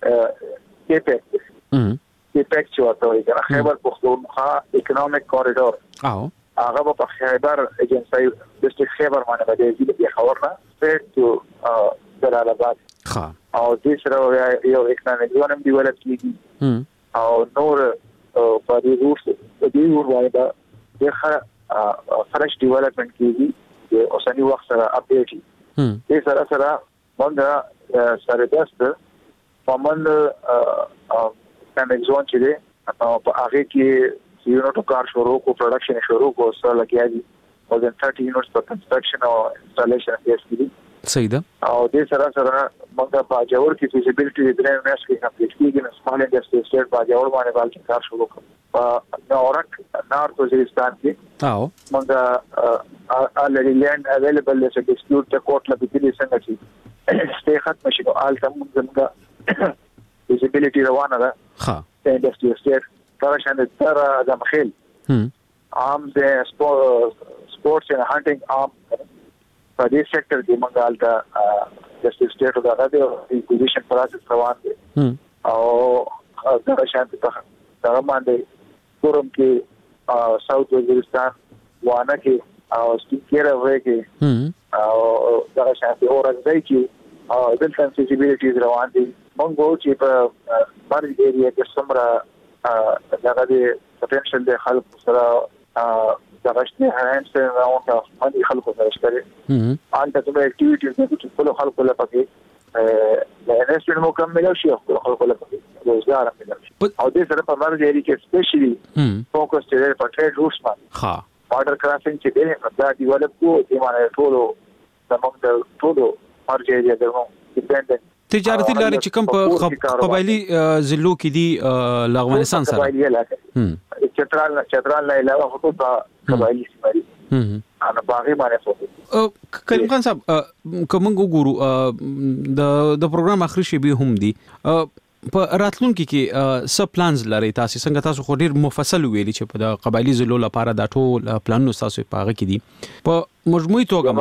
S7: کې پیک کې چې وته دا خیبر پښتونخوا اکونومیک کوریډور او هغه په خیبر ایجنسی ډیسټریکټ خیبر باندې باندې دی خبرنا سټ ټو جلال آباد او دې سره یو اکونومیک زون هم ډیولپ کیږي او نور په دې روټ باندې د فرش ډیولپمنٹ کیږي د اوسنی وخت سره اپډیټ دې سره موږ سره داست فامل کمزون چې دی په هغه کې یونټ کار شروع کو پروډکشن شروع کو سره لګیږي more than 30 units for construction or installation of SPD
S6: صحیح ده
S7: او دې سره موږ په جوړ کې فیزیبিলিټي د درې میاشتې کمپلیټ کیږي نو سمال انډستری سټیټ په جوړ باندې کار شروع کړو نورک نارت وزیرستان کې موږ already land available as a dispute the court la بيدي څنګه چې stay ختم شي نو آل زموږ visibility روانه ده د انډستری سټیټ تر شان تر د مخیل عام د سپورتس and hunting عام په دې سېکټر کې موږ آلته د سټیټ د راډیو اکوزیشن پروسس روان دي او تر شان تر باندې کوم کې ساوث وزیرستان وانه کې او سپیکر وای کې او دا شانتي اورځي چې د سنسټیبিলিټیز روان دي موږ چې په بار ایریا کې سمرا دغه د پوتنشل د خلق سره دغه شته هانس راوند باندې خلکو سره شته ان ته د اکټیویټیز چې ټول خلکو لپاره د انویسټمنت مکمل شي او خلکو لپاره روزګار ملي شي او د سره په بار ایریا کې سپیشلی فوکس چې په ټریډ روټس باندې border crossing چې دی دا ډیولپ کو د معنی ټولو زموږ د ټولو مرجع دی دغه ډیپندنت
S6: تجارتي لارې چې کوم په قبایلی ضلعو کې دي افغانستان سره
S7: قبایلی علاقه چترال نه علاوه خطوط قبایلی سیماري انا باغی باندې فوکس
S6: کریم خان صاحب کوم وګورو د پروګرام اخري شی به هم دي په راتلونکو کې سب پلانز لري تاسو څنګه تاسو خو ډیر مفصل ویلي چې په د قبایلی ضلعو لپاره دا ټول پلانونه تاسو په هغه کې دي په مجموعي توګه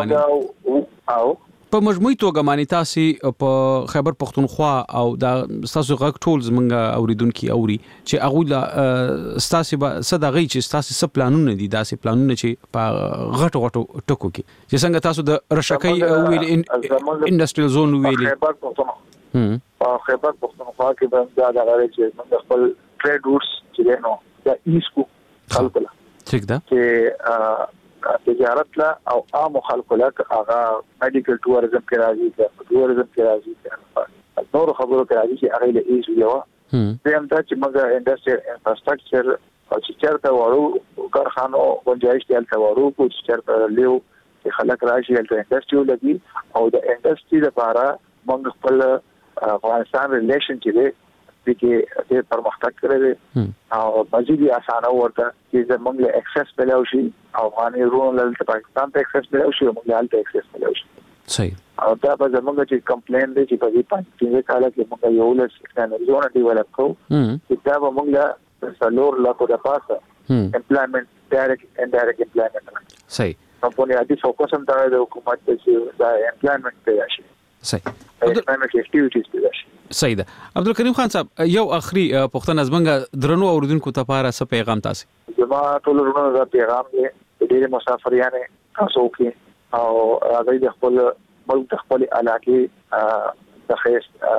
S6: معنی تاسو په خیبر پختونخوا او دا تاسو غږ ټول زمونږ اوریدونکو اوري چې هغه تاسو به صدغه چې تاسو سب پلانونه دي داسې پلانونه چې په غټو ټکو کې چې څنګه تاسو د رشکې ویل انډستریال زون ویلي
S7: خیبر پختونخوا کې به دا غواړي چې موږ خپل ټریډ روټس چې نو د ایسکو خلکو لا
S6: ٹھیک ده
S7: چې تجارت لا او عام خلکو لا هغه میډیکل ټوریزم کې راځي نور خبرو کې راځي چې هغه له ایسو یو زم ته چې موږ انډستریال انفراستراکچر او چې چرته وړو کارخانو ونجایش دل ته وړو کو چې چرته لیو چې خلک راشي د انډستریو لګي او د انډستری لپاره موږ خپل افغانستان ریلیشن چې د پرمختګ کړی او مزيدي اسانه ورته چې زموږ له اکسس بلو شي افغاني رول له پاکستان ته اکسس بلو شي موږ له اکسس بلو شي
S6: صحیح
S7: او دا به زموږ چې کمپلین دی چې په دې پاتې کال کې موږ یو لږ څنګه ډیولپ کوو چې دا به موږ له سلور لا کو د پاسه امپلایمنت ډایرکټ اند ډایرکټ امپلایمنت
S6: صحیح
S7: په پونې اډي فوکس هم دا د حکومت چې دا امپلایمنت دی شي
S6: صحیح
S7: صحیح
S6: ده عبدالکریم خان صاحب یو اخري پښتنه زمنګ درنو اوردونکو ته لپاره څه پیغام تاسو
S7: زما ټول ورونو دا پیغام دی ډېر مسافریانه تاسو کې او هغه د خپل ملک د خپل علاقې د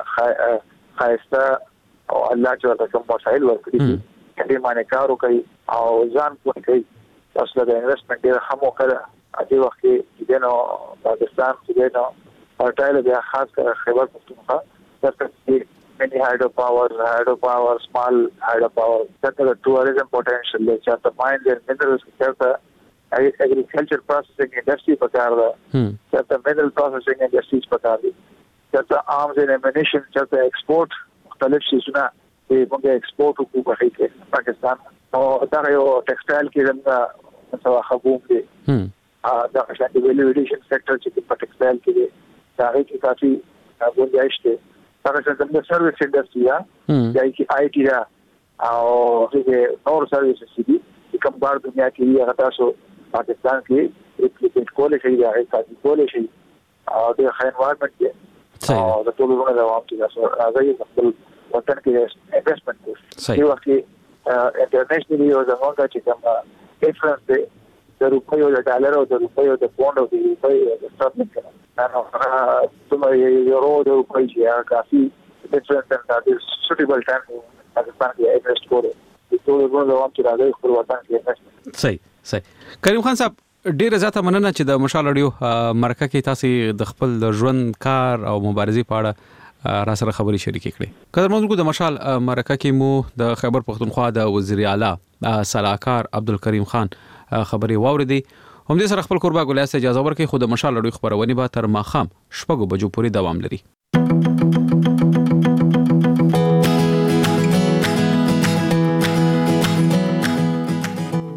S7: خیسته او الله چې کوم مسائل ورکړي دې باندې کارو کوي او ځان کوي تاسو د انویسټمنت ډېر هم وکړه دې وخت کې دنو پاکستان کې دنو پټایله بیا خاص کر خیبر پختونخوا ترڅو many hydropower small hydropower the tourism potential the mines and minerals the agriculture processing industry pakar the mineral processing industry pakar the arms and ammunition the export مختلف شيزونه موږ ایکسپورت وکړو په پاکستان او دا یو ټیکسټایل کې زموږ سوا خبوم دي دا چې د ویلیو ایډیشن سېکټر چې په ټیکسټایل کې دا هیڅ کافي گنجائش ده هغه څنګه د سرویس انډستری یا چې آی ټی دا او هغه نور سرویسز دي چې کوم بار دنیا کې هغه تاسو پاکستان کې ریپلیکیټ کولای شي دا هیڅ کولای شي او د انوایرنمنت کې او د ټولو غوښنه د عوام چې هغه خپل وطن کې انویسټمنت کوي یو وخت انټرنیشنلی او زموږ چې کوم ډیفرنس دی د روپیو د ډالر او د روپیو د پوند او د روپیو د سترلینګ نو څومره یورو د روپیو چې کافي ډیفرنس ده د سوټیبل ټایم پاکستان کې انویسټ کړو ټول غوښنه عوام چې راځي خپل وطن کې انویسټمنت
S6: صحیح کریم خان صاحب ډیره زیاته مننه چې د مشال اډیو مرکه کې تاسو د خپل ژوند کار او مبارزې په اړه را سره خبري شریکې کړې قدرمنو د مشال مرکه کې مو د خیبر پختونخوا د وزیر اعلی صلاحکار عبدالکریم خان خبري واوریدي هم دې سره خپل قربا ګولیا سره اجازه ورکړي خو د مشال اډیو خبرونه به تر ماخام شپږ بجو پورې دوام لري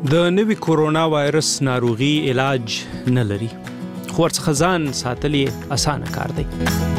S6: د نوي کورونا وایرس ناروغي علاج نه لري، خو ورڅخه ځان ساتل یې اسانه کار دی.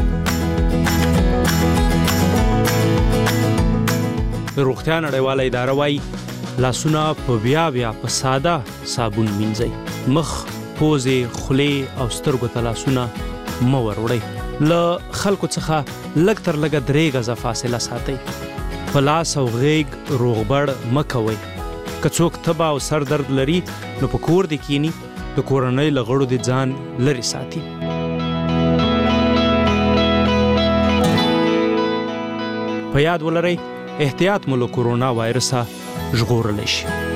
S6: روغتیا نړیواله اداره وایي لاسونه په بیا په ساده صابون مینځئ. مخ، پوزې، خولې او سترګو ته لاسونه مه وروړئ. له خلکو څخه لږ تر لږه 3 غزه فاصله ساتئ. په لاس او غیږ روغبړ مه کوئ. که څوک تبه او سر درد لري نو په کور دې کینی، د کورنۍ له غړو دې ځان لرې ساتي. په یاد ولرئ احتیاط مو له کورونا وایرسه ژغورلی شي.